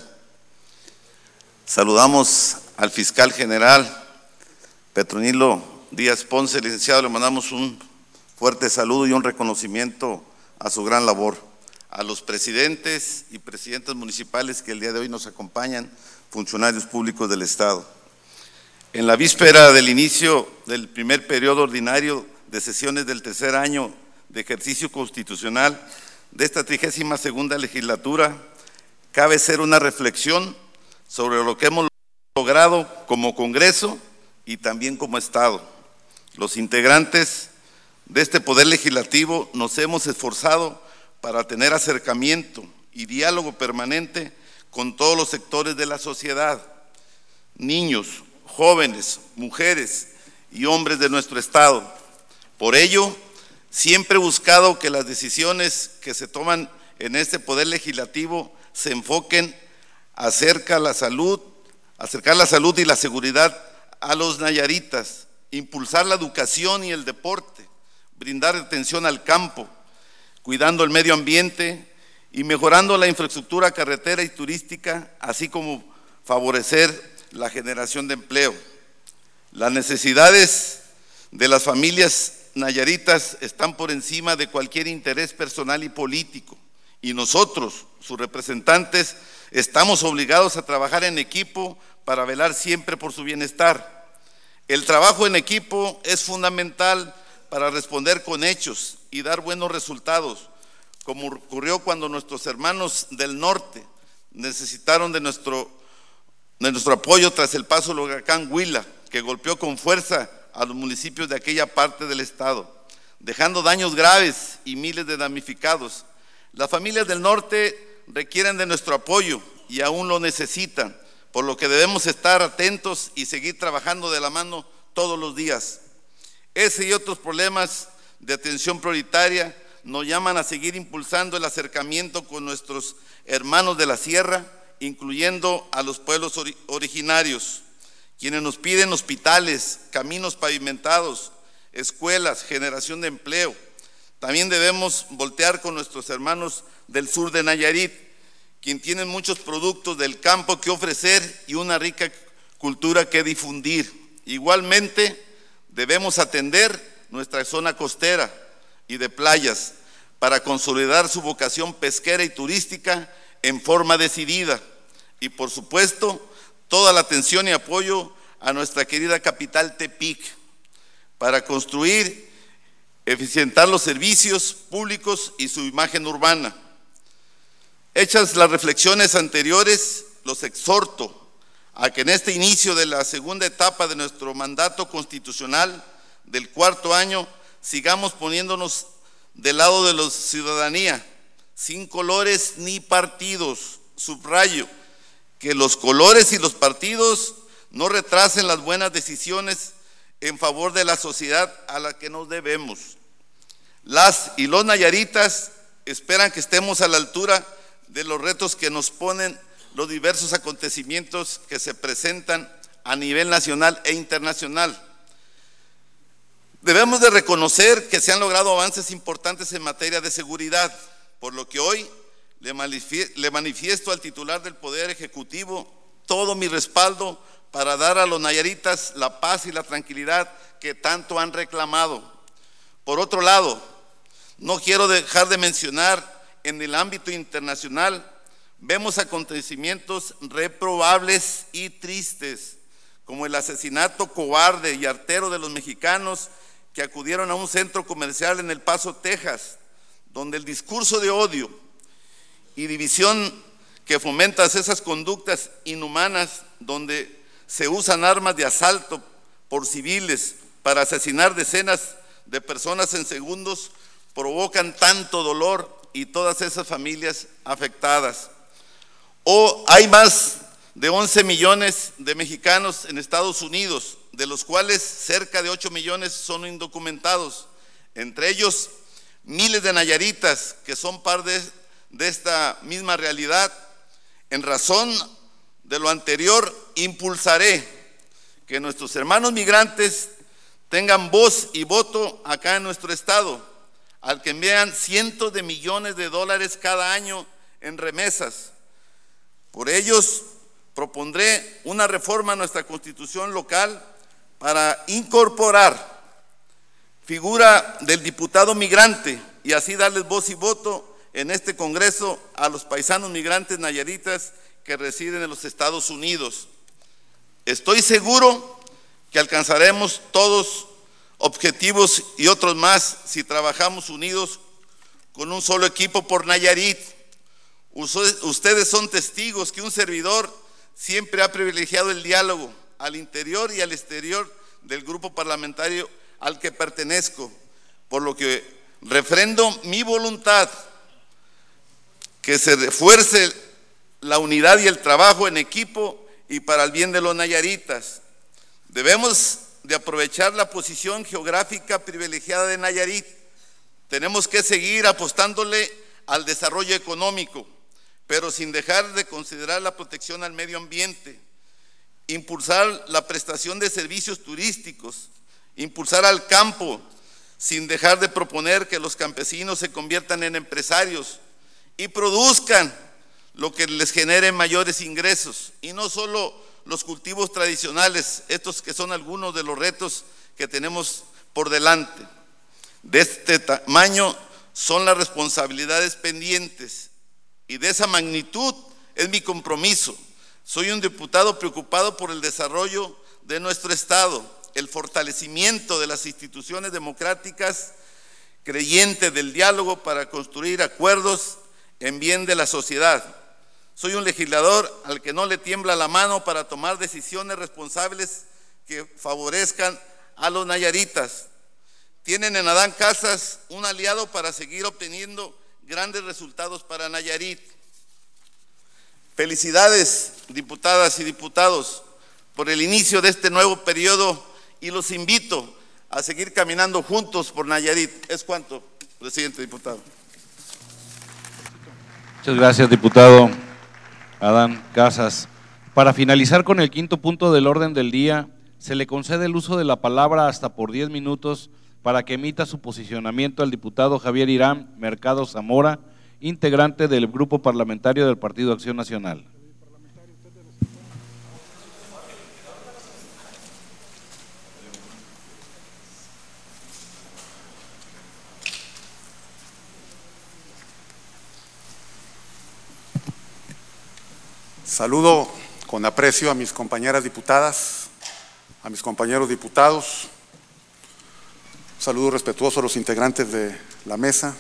Saludamos al fiscal general Petronilo Díaz Ponce, licenciado, le mandamos un fuerte saludo y un reconocimiento a su gran labor. A los presidentes y presidentas municipales que el día de hoy nos acompañan, funcionarios públicos del Estado. En la víspera del inicio del primer periodo ordinario de sesiones del tercer año de ejercicio constitucional de esta trigésima segunda legislatura, cabe hacer una reflexión sobre lo que hemos logrado como Congreso y también como Estado. Los integrantes de este Poder Legislativo nos hemos esforzado para tener acercamiento y diálogo permanente con todos los sectores de la sociedad, niños, jóvenes, mujeres y hombres de nuestro Estado. Por ello, siempre he buscado que las decisiones que se toman en este Poder Legislativo se enfoquen acerca la salud, acercar la salud y la seguridad a los nayaritas, impulsar la educación y el deporte, brindar atención al campo, cuidando el medio ambiente y mejorando la infraestructura carretera y turística, así como favorecer la generación de empleo. Las necesidades de las familias nayaritas están por encima de cualquier interés personal y político, y nosotros, sus representantes, estamos obligados a trabajar en equipo para velar siempre por su bienestar. El trabajo en equipo es fundamental para responder con hechos y dar buenos resultados, como ocurrió cuando nuestros hermanos del norte necesitaron de nuestro, de nuestro apoyo tras el paso del huracán Huila, que golpeó con fuerza a los municipios de aquella parte del estado, dejando daños graves y miles de damnificados. Las familias del norte requieren de nuestro apoyo y aún lo necesitan, por lo que debemos estar atentos y seguir trabajando de la mano todos los días. Ese y otros problemas de atención prioritaria nos llaman a seguir impulsando el acercamiento con nuestros hermanos de la sierra, incluyendo a los pueblos ori- originarios, quienes nos piden hospitales, caminos pavimentados, escuelas, generación de empleo. También debemos voltear con nuestros hermanos del sur de Nayarit, quienes tienen muchos productos del campo que ofrecer y una rica cultura que difundir. Igualmente, debemos atender nuestra zona costera y de playas para consolidar su vocación pesquera y turística en forma decidida. Y por supuesto, toda la atención y apoyo a nuestra querida capital Tepic para construir, eficientar los servicios públicos y su imagen urbana. Hechas las reflexiones anteriores, los exhorto a que en este inicio de la segunda etapa de nuestro mandato constitucional del cuarto año sigamos poniéndonos del lado de la ciudadanía, sin colores ni partidos. Subrayo que los colores y los partidos no retrasen las buenas decisiones en favor de la sociedad a la que nos debemos. Las y los nayaritas esperan que estemos a la altura de los retos que nos ponen los diversos acontecimientos que se presentan a nivel nacional e internacional. Debemos de reconocer que se han logrado avances importantes en materia de seguridad, por lo que hoy le manifiesto al titular del Poder Ejecutivo todo mi respaldo para dar a los nayaritas la paz y la tranquilidad que tanto han reclamado. Por otro lado, no quiero dejar de mencionar en el ámbito internacional, vemos acontecimientos reprobables y tristes, como el asesinato cobarde y artero de los mexicanos que acudieron a un centro comercial en El Paso, Texas, donde el discurso de odio y división que fomenta esas conductas inhumanas, donde se usan armas de asalto por civiles para asesinar decenas de personas en segundos, provocan tanto dolor y todas esas familias afectadas. O hay más de once millones de mexicanos en Estados Unidos, de los cuales cerca de ocho millones son indocumentados, entre ellos miles de nayaritas que son parte de, de esta misma realidad. En razón de lo anterior, impulsaré que nuestros hermanos migrantes tengan voz y voto acá en nuestro estado, al que envían cientos de millones de dólares cada año en remesas. Por ellos propondré una reforma a nuestra constitución local para incorporar figura del diputado migrante y así darles voz y voto en este Congreso a los paisanos migrantes nayaritas que residen en los Estados Unidos. Estoy seguro que alcanzaremos todos objetivos y otros más si trabajamos unidos con un solo equipo por Nayarit. Ustedes son testigos que un servidor siempre ha privilegiado el diálogo al interior y al exterior del grupo parlamentario al que pertenezco, por lo que refrendo mi voluntad que se refuerce la unidad y el trabajo en equipo y para el bien de los nayaritas. Debemos de aprovechar la posición geográfica privilegiada de Nayarit. Tenemos que seguir apostándole al desarrollo económico, pero sin dejar de considerar la protección al medio ambiente, impulsar la prestación de servicios turísticos, impulsar al campo, sin dejar de proponer que los campesinos se conviertan en empresarios y produzcan lo que les genere mayores ingresos, y no solo los cultivos tradicionales, estos que son algunos de los retos que tenemos por delante. De este tamaño son las responsabilidades pendientes, y de esa magnitud es mi compromiso. Soy un diputado preocupado por el desarrollo de nuestro Estado, el fortalecimiento de las instituciones democráticas, creyente del diálogo para construir acuerdos en bien de la sociedad. Soy un legislador al que no le tiembla la mano para tomar decisiones responsables que favorezcan a los nayaritas. Tienen en Adán Casas un aliado para seguir obteniendo grandes resultados para Nayarit. Felicidades, diputadas y diputados, por el inicio de este nuevo periodo, y los invito a seguir caminando juntos por Nayarit. Es cuanto, presidente, diputado. Muchas gracias, diputado Adán Casas. Para finalizar con el quinto punto del orden del día, se le concede el uso de la palabra hasta por diez minutos para que emita su posicionamiento al diputado Javier Irán Mercado Zamora, integrante del Grupo Parlamentario del Partido Acción Nacional. Saludo con aprecio a mis compañeras diputadas, a mis compañeros diputados. Saludo respetuoso a los integrantes de la mesa,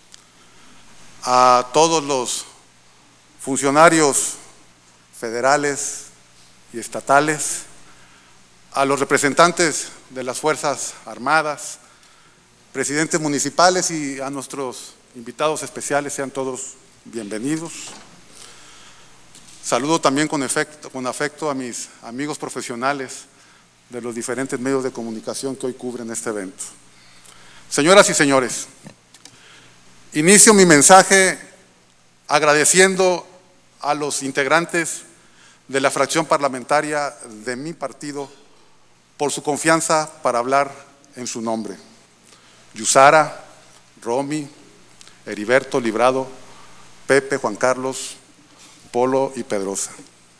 a todos los funcionarios federales y estatales, a los representantes de las Fuerzas Armadas, presidentes municipales y a nuestros invitados especiales. Sean todos bienvenidos. Saludo también con, efecto, con afecto a mis amigos profesionales de los diferentes medios de comunicación que hoy cubren este evento. Señoras y señores, inicio mi mensaje agradeciendo a los integrantes de la fracción parlamentaria de mi partido por su confianza para hablar en su nombre. Yusara, Romy, Heriberto, Librado, Pepe, Juan Carlos, Polo y Pedrosa.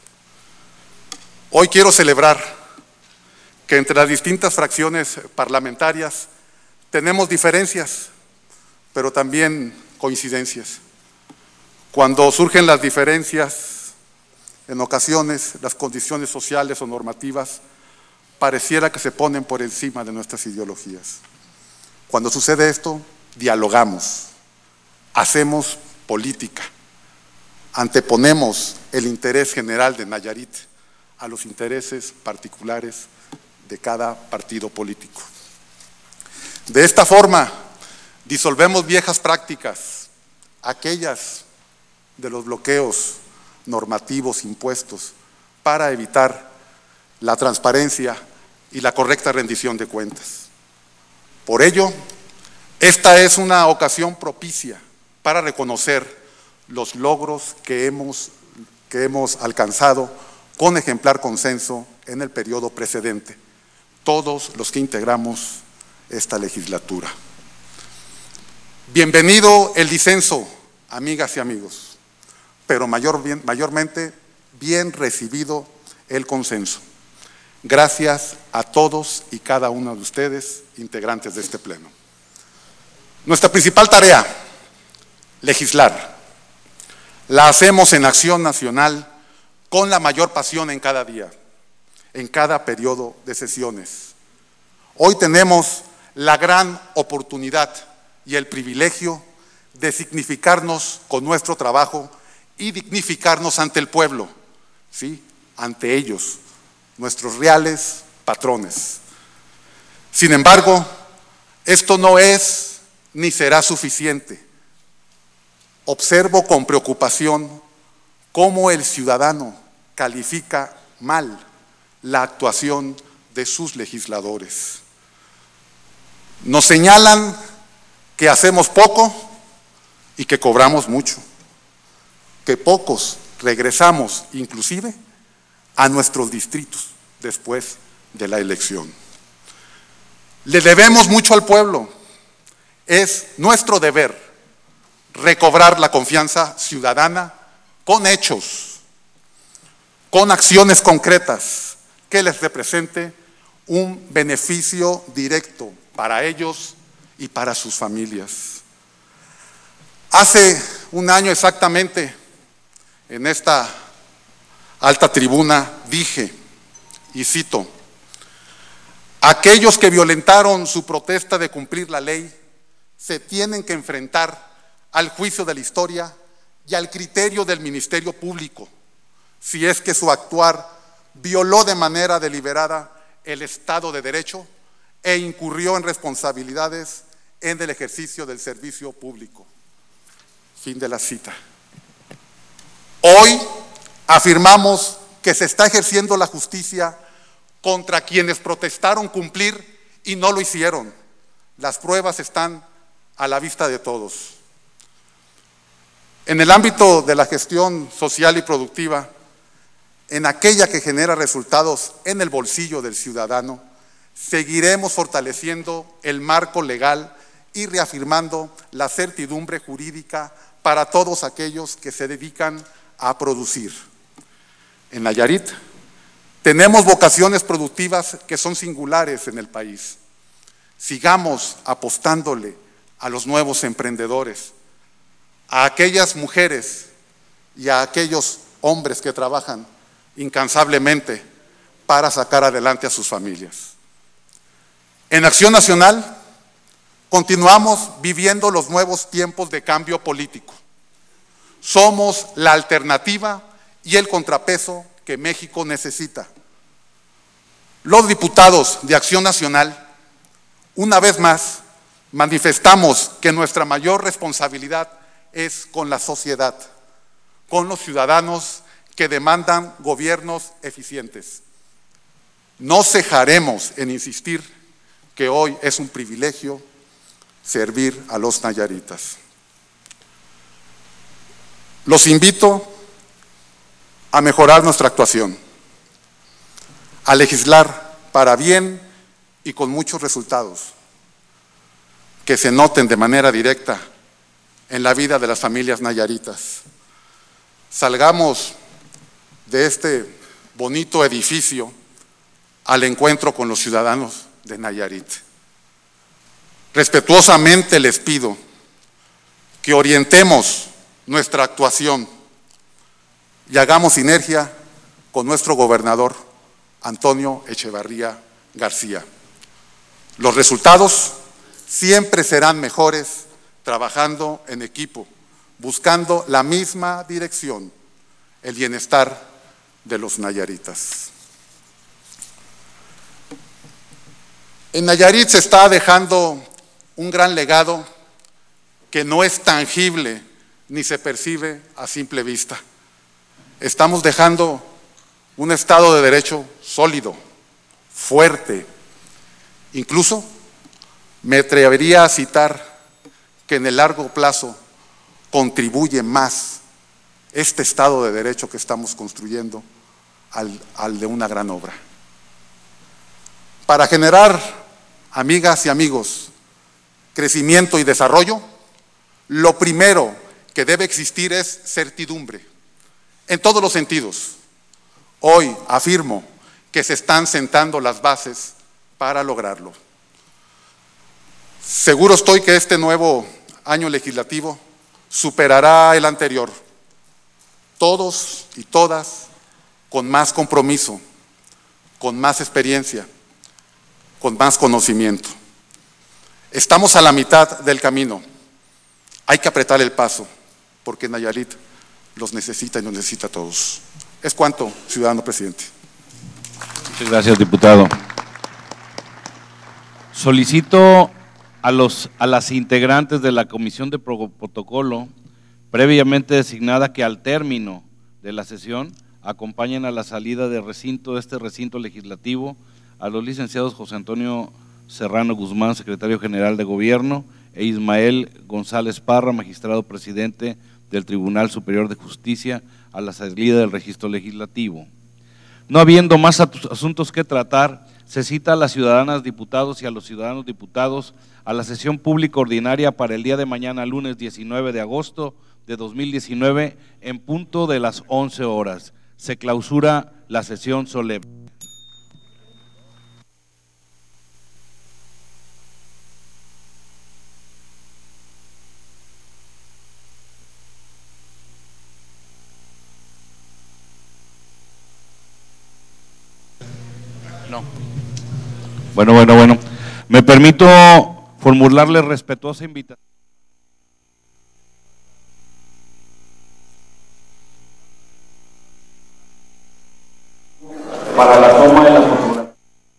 Hoy quiero celebrar que entre las distintas fracciones parlamentarias tenemos diferencias, pero también coincidencias. Cuando surgen las diferencias, en ocasiones las condiciones sociales o normativas pareciera que se ponen por encima de nuestras ideologías. Cuando sucede esto, dialogamos, hacemos política. Anteponemos el interés general de Nayarit a los intereses particulares de cada partido político. De esta forma, disolvemos viejas prácticas, aquellas de los bloqueos normativos impuestos, para evitar la transparencia y la correcta rendición de cuentas. Por ello, esta es una ocasión propicia para reconocer los logros que hemos, que hemos alcanzado con ejemplar consenso en el periodo precedente, todos los que integramos esta legislatura. Bienvenido el disenso, amigas y amigos, pero mayor, bien, mayormente bien recibido el consenso. Gracias a todos y cada uno de ustedes, integrantes de este pleno. Nuestra principal tarea, legislar. La hacemos en Acción Nacional con la mayor pasión en cada día, en cada periodo de sesiones. Hoy tenemos la gran oportunidad y el privilegio de significarnos con nuestro trabajo y dignificarnos ante el pueblo, ¿sí? Ante ellos, nuestros reales patrones. Sin embargo, esto no es ni será suficiente. observo con preocupación cómo el ciudadano califica mal la actuación de sus legisladores. Nos señalan que hacemos poco y que cobramos mucho, que pocos regresamos inclusive a nuestros distritos después de la elección. Le debemos mucho al pueblo. Es nuestro deber recobrar la confianza ciudadana con hechos, con acciones concretas que les represente un beneficio directo para ellos y para sus familias. Hace un año exactamente, en esta alta tribuna, dije, y cito: aquellos que violentaron su protesta de cumplir la ley se tienen que enfrentar al juicio de la historia y al criterio del Ministerio Público, si es que su actuar violó de manera deliberada el Estado de Derecho e incurrió en responsabilidades en el ejercicio del servicio público. Fin de la cita. Hoy afirmamos que se está ejerciendo la justicia contra quienes protestaron cumplir y no lo hicieron. Las pruebas están a la vista de todos. En el ámbito de la gestión social y productiva, en aquella que genera resultados en el bolsillo del ciudadano, seguiremos fortaleciendo el marco legal y reafirmando la certidumbre jurídica para todos aquellos que se dedican a producir. En Nayarit tenemos vocaciones productivas que son singulares en el país. Sigamos apostándole a los nuevos emprendedores, a aquellas mujeres y a aquellos hombres que trabajan incansablemente para sacar adelante a sus familias. En Acción Nacional continuamos viviendo los nuevos tiempos de cambio político. Somos la alternativa y el contrapeso que México necesita. Los diputados de Acción Nacional, una vez más, manifestamos que nuestra mayor responsabilidad es con la sociedad, con los ciudadanos que demandan gobiernos eficientes. No cejaremos en insistir que hoy es un privilegio servir a los nayaritas. Los invito a mejorar nuestra actuación, a legislar para bien y con muchos resultados que se noten de manera directa en la vida de las familias nayaritas. Salgamos de este bonito edificio al encuentro con los ciudadanos de Nayarit. Respetuosamente les pido que orientemos nuestra actuación y hagamos sinergia con nuestro gobernador Antonio Echevarría García. Los resultados siempre serán mejores trabajando en equipo, buscando la misma dirección, el bienestar de los nayaritas. En Nayarit se está dejando un gran legado que no es tangible ni se percibe a simple vista. Estamos dejando un Estado de Derecho sólido, fuerte. Incluso me atrevería a citar que en el largo plazo contribuye más este Estado de Derecho que estamos construyendo al, al de una gran obra. Para generar, amigas y amigos, crecimiento y desarrollo, lo primero que debe existir es certidumbre, en todos los sentidos. Hoy afirmo que se están sentando las bases para lograrlo. Seguro estoy que este nuevo año legislativo superará el anterior, todos y todas con más compromiso, con más experiencia, con más conocimiento. Estamos a la mitad del camino, hay que apretar el paso, porque Nayarit los necesita y nos necesita a todos. Es cuanto, ciudadano presidente. Muchas gracias, diputado. Solicito a, los, a las integrantes de la Comisión de Protocolo previamente designada, que al término de la sesión acompañen a la salida de recinto, de este recinto legislativo, a los licenciados José Antonio Serrano Guzmán, secretario general de Gobierno, e Ismael González Parra, magistrado presidente del Tribunal Superior de Justicia, a la salida del registro legislativo. No habiendo más asuntos que tratar, se cita a las ciudadanas diputados y a los ciudadanos diputados a la sesión pública ordinaria para el día de mañana, lunes diecinueve de agosto de dos mil diecinueve, en punto de las once horas. Se clausura la sesión solemne. No. Bueno, bueno, bueno. Me permito formularle respetuosa invitación. Para la toma de la fotografía.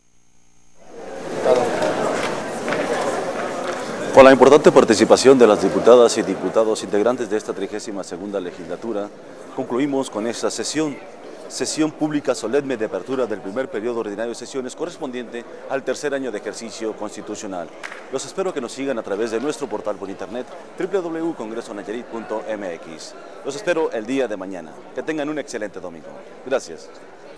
Con la importante participación de las diputadas y diputados integrantes de esta trigésima segunda legislatura, concluimos con esta sesión. Sesión pública solemne de apertura del primer periodo ordinario de sesiones correspondiente al tercer año de ejercicio constitucional. Los espero que nos sigan a través de nuestro portal por internet doble u doble u doble u punto congreso nayarit punto m x. Los espero el día de mañana. Que tengan un excelente domingo. Gracias.